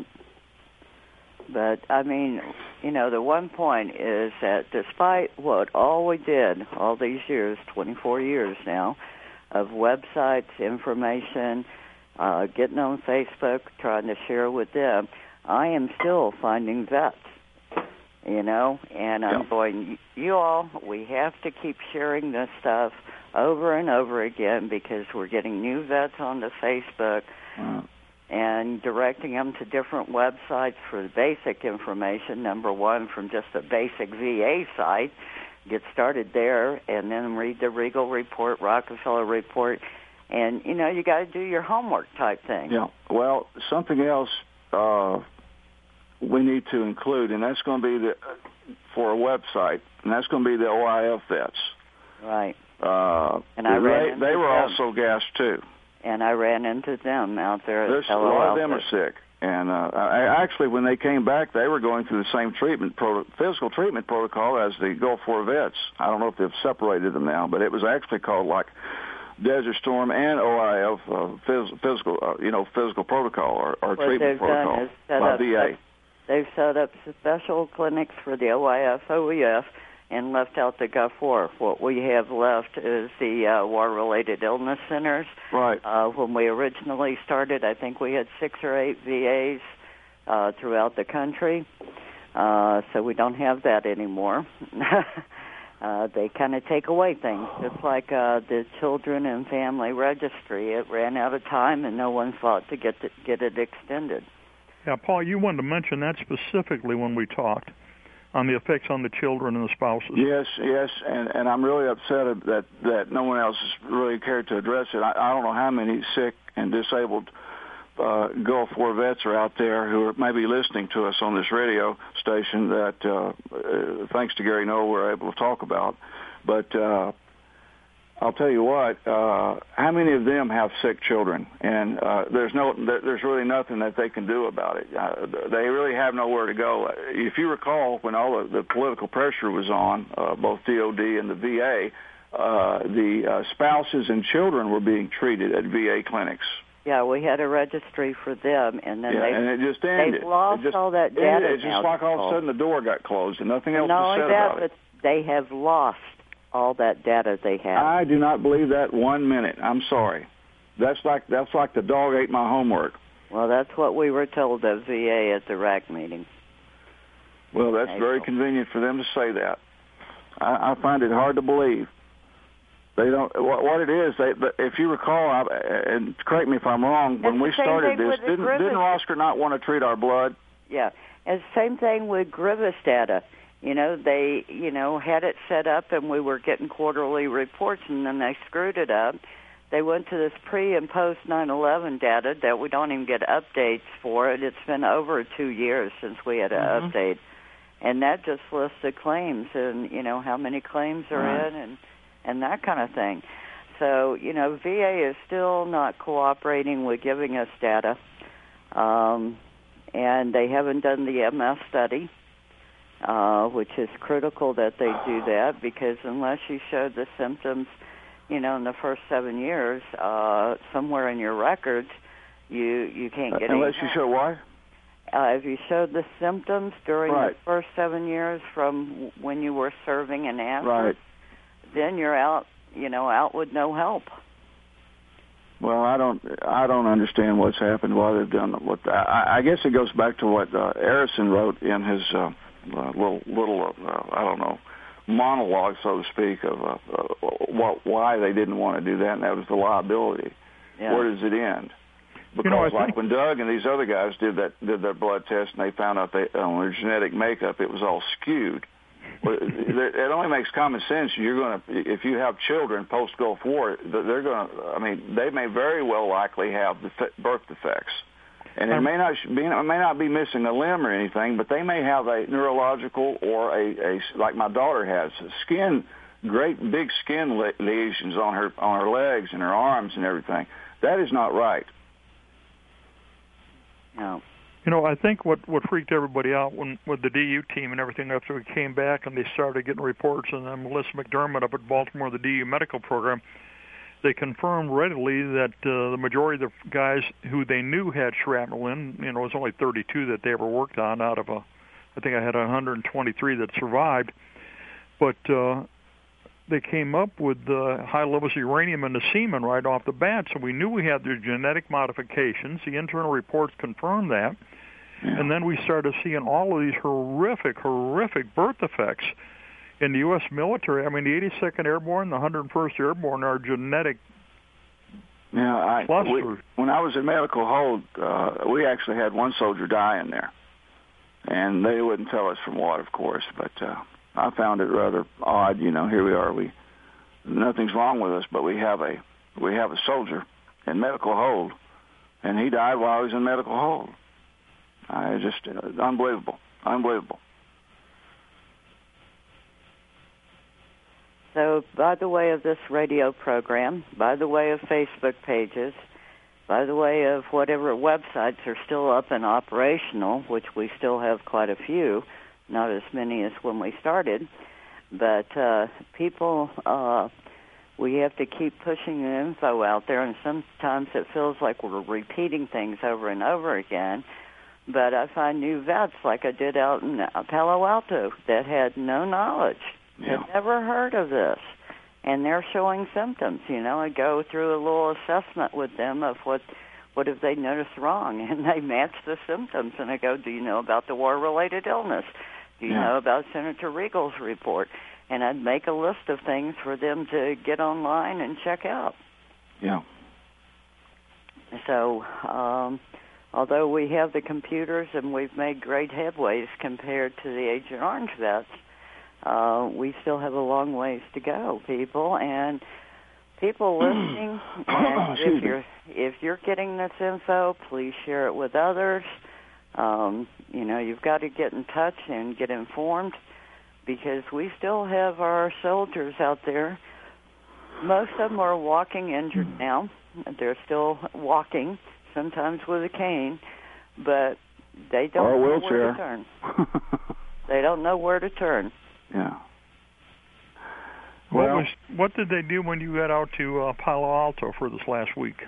But, I mean, you know, the one point is that despite what all we did all these years, twenty-four years now, of websites, information, Uh, getting on Facebook, trying to share with them, I am still finding vets, you know, and I'm yeah. going, you all, we have to keep sharing this stuff over and over again because we're getting new vets onto Facebook wow. and directing them to different websites for the basic information, number one, from just a basic V A site, get started there, and then read the Regal report, Rockefeller report. And, you know, you got to do your homework type thing. Yeah. Well, something else uh, we need to include, and that's going to be the for a website, and that's going to be the O I F vets. Right. Uh, and I ran they, into they were them. also gassed, too. And I ran into them out there at There's, L O L. A lot of them are sick. And uh, I, actually, when they came back, they were going through the same treatment, pro- physical treatment protocol as the Gulf War vets. I don't know if they've separated them now, but it was actually called like Desert Storm and O I F uh, phys- physical, uh, you know, physical protocol or, or treatment protocol by V A. They've set up special clinics for the O I F, O E F, and left out the Gulf War. What we have left is the uh, war-related illness centers. Right. Uh, when we originally started, I think we had six or eight V As uh, throughout the country. Uh, so we don't have that anymore. uh, they kind of take away things, just like uh, the Children and Family Registry. It ran out of time, and no one fought to get to, get it extended. Yeah, Paul, you wanted to mention that specifically when we talked on the effects on the children and the spouses. Yes, yes, and, and I'm really upset that, that no one else has really cared to address it. I, I don't know how many sick and disabled uh, Gulf War vets are out there who are maybe listening to us on this radio station that, uh, uh, thanks to Gary Noel, we're able to talk about. But uh, I'll tell you what, uh, how many of them have sick children? And uh, there's no, there's really nothing that they can do about it. Uh, they really have nowhere to go. If you recall, when all of the political pressure was on, uh, both D O D and the V A, uh, the uh, spouses and children were being treated at V A clinics. Yeah, we had a registry for them, and then yeah, they, and it just ended. they've lost it just, all that data. It, it's just like all of a sudden the door got closed and nothing else Not was only said that, about but it. they have lost all that data they have. I do not believe that one minute. I'm sorry. That's like that's like the dog ate my homework. Well, that's what we were told at V A at the R A C meeting. Well, that's April. very convenient for them to say that. I, I find it hard to believe. They don't. What, what it is, they, if you recall, I, and correct me if I'm wrong, when we started this, didn't, didn't Oscar not want to treat our blood? Yeah, and same thing with Grievous data. You know, they, you know, had it set up and we were getting quarterly reports, and then they screwed it up. They went to this pre- and post nine eleven data that we don't even get updates for it. It's been over two years since we had an mm-hmm. update. And that just lists the claims and, you know, how many claims are right. in and, and that kind of thing. So, you know, V A is still not cooperating with giving us data. Um, and they haven't done the M S study. Uh, which is critical that they do that, because unless you show the symptoms, you know, in the first seven years, uh, somewhere in your records, you you can't get uh, unless any you show what? Uh, if you showed the symptoms during right. the first seven years from when you were serving and after, right. then you're out, you know, out with no help. Well, I don't, I don't understand what's happened. Why they've done what? I, I guess it goes back to what uh, Arison wrote in his. Uh, Uh, little, little, uh, I don't know, monologue, so to speak, of uh, uh, what, why they didn't want to do that, and that was the liability. Yeah. Where does it end? Because you know, like think... when Doug and these other guys did that, did their blood test, and they found out they on their genetic makeup it was all skewed. Well, it only makes common sense. You're going to, if you have children post Gulf War, they're going to. I mean, they may very well likely have the birth defects. And it may not be, it may not be missing a limb or anything, but they may have a neurological or a, a like my daughter has, skin, great big skin lesions on her on her legs and her arms and everything. That is not right. No. You know, I think what what freaked everybody out when with the D U team and everything after we came back and they started getting reports, and then Melissa McDermott up at Baltimore, the D U medical program, they confirmed readily that uh, the majority of the guys who they knew had shrapnel in, you know, it was only thirty-two that they ever worked on out of a, I think I had one hundred twenty-three that survived, but uh, they came up with uh, high levels of uranium in the semen right off the bat, so we knew we had their genetic modifications. The internal reports confirmed that, yeah. And then we started seeing all of these horrific, horrific birth defects in the U S military. I mean, the eighty-second Airborne, the one hundred first Airborne are genetic yeah, I, clusters. We, when I was in medical hold, uh, we actually had one soldier die in there. And they wouldn't tell us from what, of course, but uh, I found it rather odd. You know, here we are. We nothing's wrong with us, but we have a we have a soldier in medical hold, and he died while he was in medical hold. I just uh, unbelievable, unbelievable. So by the way of this radio program, by the way of Facebook pages, by the way of whatever websites are still up and operational, which we still have quite a few, not as many as when we started, but uh, people uh, we have to keep pushing the info out there, and sometimes it feels like we're repeating things over and over again. But I find new vets, like I did out in Palo Alto, that had no knowledge, Yeah. had never heard of this, and they're showing symptoms. You know, I go through a little assessment with them of what what have they noticed wrong, and they match the symptoms. And I go, do you know about the war-related illness? Do you Yeah. know about Senator Regal's report? And I'd make a list of things for them to get online and check out. Yeah. So, um, although we have the computers and we've made great headways compared to the Agent Orange vets, uh, we still have a long ways to go, people. And people listening, and if you're if you're getting this info, please share it with others. Um, you know, you've got to get in touch and get informed, because we still have our soldiers out there. Most of them are walking injured now. They're still walking, sometimes with a cane, but they don't or a know wheelchair. where to turn. They don't know where to turn. Yeah. What Well, was what did they do when you got out to uh, Palo Alto for this last week?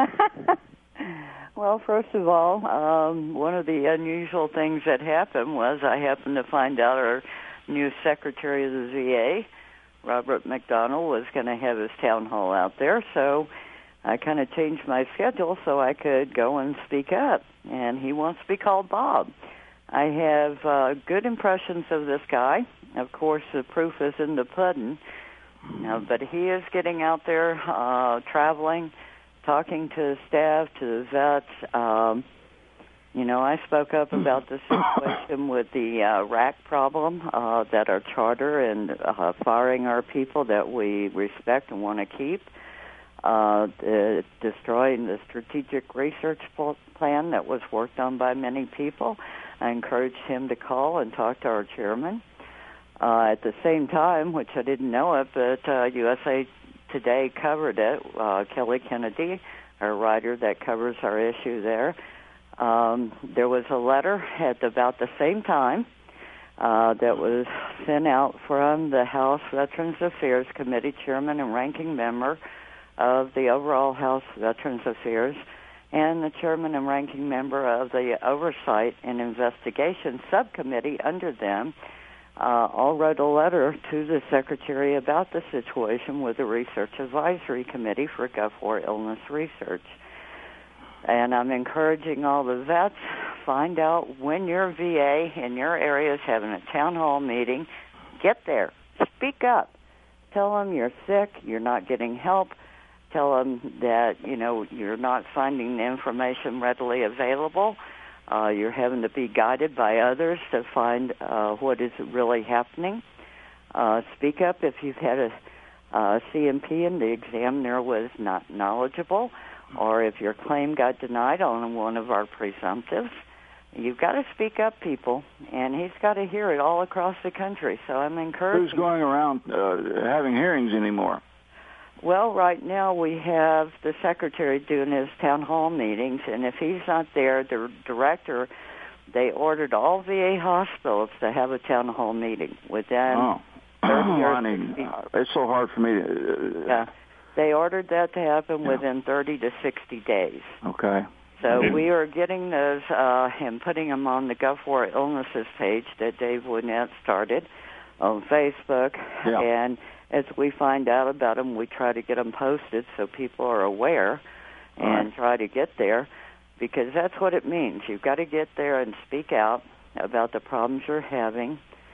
Well, first of all, um, one of the unusual things that happened was I happened to find out our new Secretary of the V A, Robert McDonnell, was going to have his town hall out there, so I kind of changed my schedule so I could go and speak up, and he wants to be called Bob. I have uh, good impressions of this guy. Of course, the proof is in the pudding, uh, but he is getting out there, uh, traveling, talking to the staff, to the vets. Um, you know, I spoke up about the situation with the uh, R A C problem, uh, that our charter and uh, firing our people that we respect and want to keep, uh, the, destroying the strategic research plan that was worked on by many people. I encouraged him to call and talk to our chairman. Uh, at the same time, which I didn't know it, but uh, U S A Today covered it. Uh, Kelly Kennedy, our writer that covers our issue there, um, there was a letter at about the same time uh, that was sent out from the House Veterans Affairs Committee chairman and ranking member of the overall House Veterans Affairs and the chairman and ranking member of the Oversight and Investigation Subcommittee under them, uh, all wrote a letter to the Secretary about the situation with the Research Advisory Committee for Gulf War Illness Research. And I'm encouraging all the vets, find out when your V A in your area is having a town hall meeting. Get there. Speak up. Tell them you're sick, you're not getting help. Tell them that, you know, you're not finding the information readily available. Uh, you're having to be guided by others to find uh, what is really happening. Uh, speak up if you've had a uh, C M P and the examiner was not knowledgeable, or if your claim got denied on one of our presumptives. You've got to speak up, people, and he's got to hear it all across the country. So I'm encouraging. who's going around uh, having hearings anymore? Well, right now we have the secretary doing his town hall meetings, and if he's not there, the director, they ordered all V A hospitals to have a town hall meeting within Oh, thirty or I mean, sixty. uh, it's so hard for me to. Uh, Yeah, they ordered that to happen Yeah. within thirty to sixty days. Okay. So we are getting those uh, and putting them on the Gulf War Illnesses page that Dave Winnett started on Facebook. Yeah. And as we find out about them, we try to get them posted so people are aware and Right. try to get there, because that's what it means. You've got to get there and speak out about the problems you're having.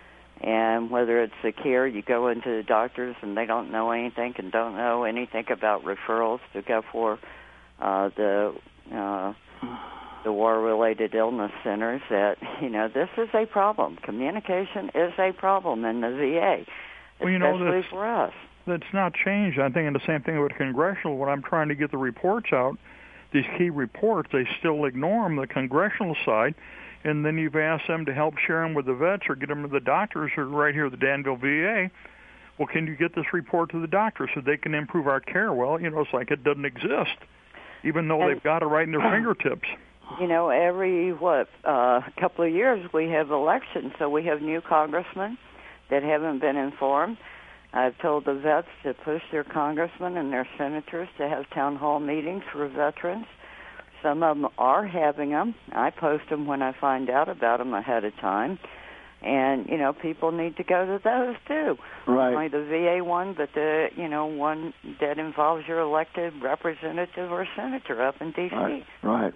And whether it's the care, you go into the doctors and they don't know anything and don't know anything about referrals to Gulf War, uh, the uh, the war-related illness centers, that, you know, this is a problem. Communication is a problem in the V A, Well, you know, especially that's- for us. That's not changed. I'm thinking the same thing with congressional. When I'm trying to get the reports out, these key reports, they still ignore them, the congressional side, and then you've asked them to help share them with the vets or get them to the doctors or right here at the Danville V A. Well, can you get this report to the doctor so they can improve our care? Well, you know, it's like it doesn't exist, even though And- they've got it right in their fingertips. You know, every, what, uh, couple of years we have elections, so we have new congressmen that haven't been informed. I've told the vets to push their congressmen and their senators to have town hall meetings for veterans. Some of them are having them. I post them when I find out about them ahead of time. And, you know, people need to go to those, too. Right. Not only the V A one, but the, you know, one that involves your elected representative or senator up in D C Right, right.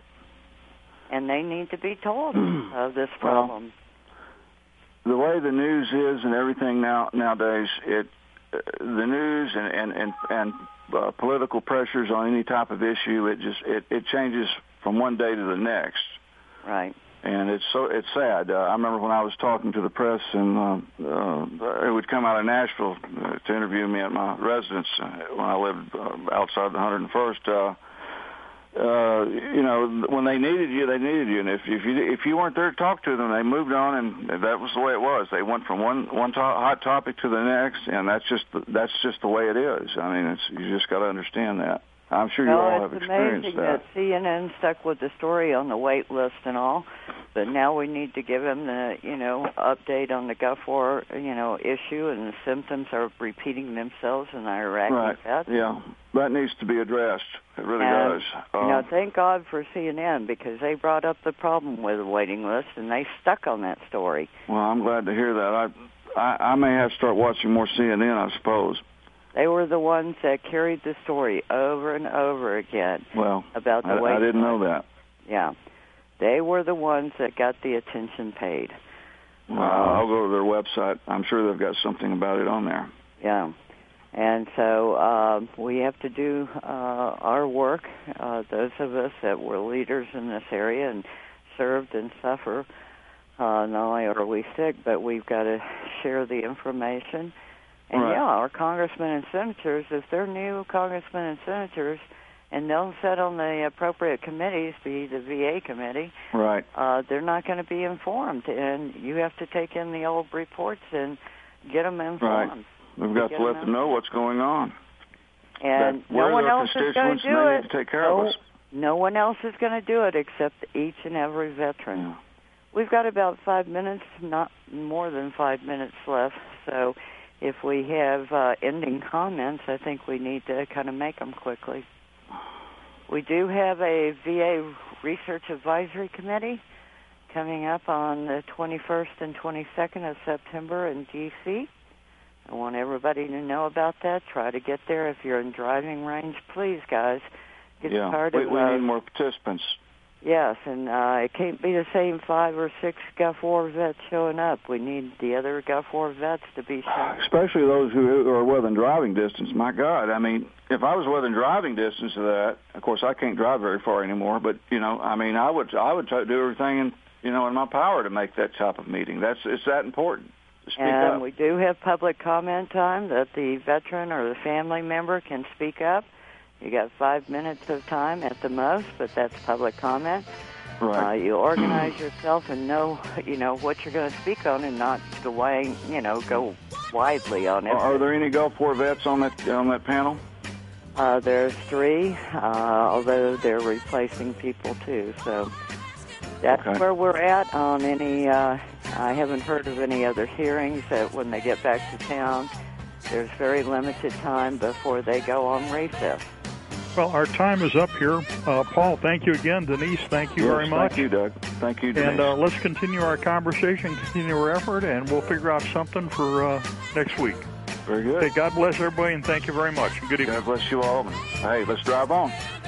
And they need to be told of this problem. Well, the way the news is and everything now nowadays, it uh, the news and and and, and uh, political pressures on any type of issue, it just it, it changes from one day to the next. Right. And it's so it's sad. Uh, I remember when I was talking to the press, and uh, uh, it would come out of Nashville uh, to interview me at my residence uh, when I lived uh, outside the one hundred first. Uh, uh, you know, when they needed you, they needed you, and if if you if you weren't there to talk to them, they moved on, and that was the way it was. They went from one one to- hot topic to the next, and that's just the, that's just the way it is. I mean, it's you just got to understand that. I'm sure you well, all have it's experienced amazing that. that C N N stuck with the story on the wait list and all, but now we need to give them the, you know, update on the Gulf War, you know, issue, and the symptoms are repeating themselves in the Iraqi Right. vets. Yeah, that needs to be addressed. It really and, does. You Um, know, thank God for C N N because they brought up the problem with the waiting list and they stuck on that story. Well, I'm glad to hear that. I, I, I may have to start watching more C N N, I suppose. They were the ones that carried the story over and over again Well, about the I, waiting I didn't list. know that. Yeah, they were the ones that got the attention paid. Well, I'll go to their website. I'm sure they've got something about it on there. Yeah. And so uh, we have to do uh, our work, uh, those of us that were leaders in this area and served and suffer. Uh, not only are we sick, but we've got to share the information. And, Right. yeah, our congressmen and senators, if they're new congressmen and senators and they'll sit on the appropriate committees, be the V A committee, Right. uh, they're not going to be informed. And you have to take in the old reports and get them informed. Right. We've got to let them know what's going on. And that no one we're else their is going to constituents do and they it. need to take care no, of us. no one else is going to do it except each and every veteran. Yeah. We've got about five minutes, not more than five minutes left. So if we have uh, ending comments, I think we need to kind of make them quickly. We do have a V A Research Advisory Committee coming up on the twenty-first and twenty-second of September in D C I want everybody to know about that. Try to get there if you're in driving range. Please, guys, get Yeah. part we, of we uh, need more participants. Yes, and uh, it can't be the same five or six Gulf War vets showing up. We need the other Gulf War vets to be shown. Especially those who are within driving distance. My God, I mean, if I was within driving distance of that, of course I can't drive very far anymore. But you know, I mean, I would I would try to do everything in you know in my power to make that type of meeting. That's it's that important to speak and up. we do have public comment time that the veteran or the family member can speak up. You got five minutes of time at the most, but that's public comment. Right. Uh, you organize yourself and know, you know, what you're going to speak on, and not go way, you know, go widely on it. Are, are there any Gulf War vets on that on that panel? Uh, there's three, uh, although they're replacing people too. So that's Okay. where we're at on any. Uh, I haven't heard of any other hearings that when they get back to town, there's very limited time before they go on recess. Well, our time is up here. Uh, Paul, thank you again. Denise, thank you Yes, very much. Thank you, Doug. Thank you, Denise. And uh, let's continue our conversation, continue our effort, and we'll figure out something for uh, next week. Very good. Hey, God bless everybody, and thank you very much. Good evening. God bless you all. Hey, let's drive on.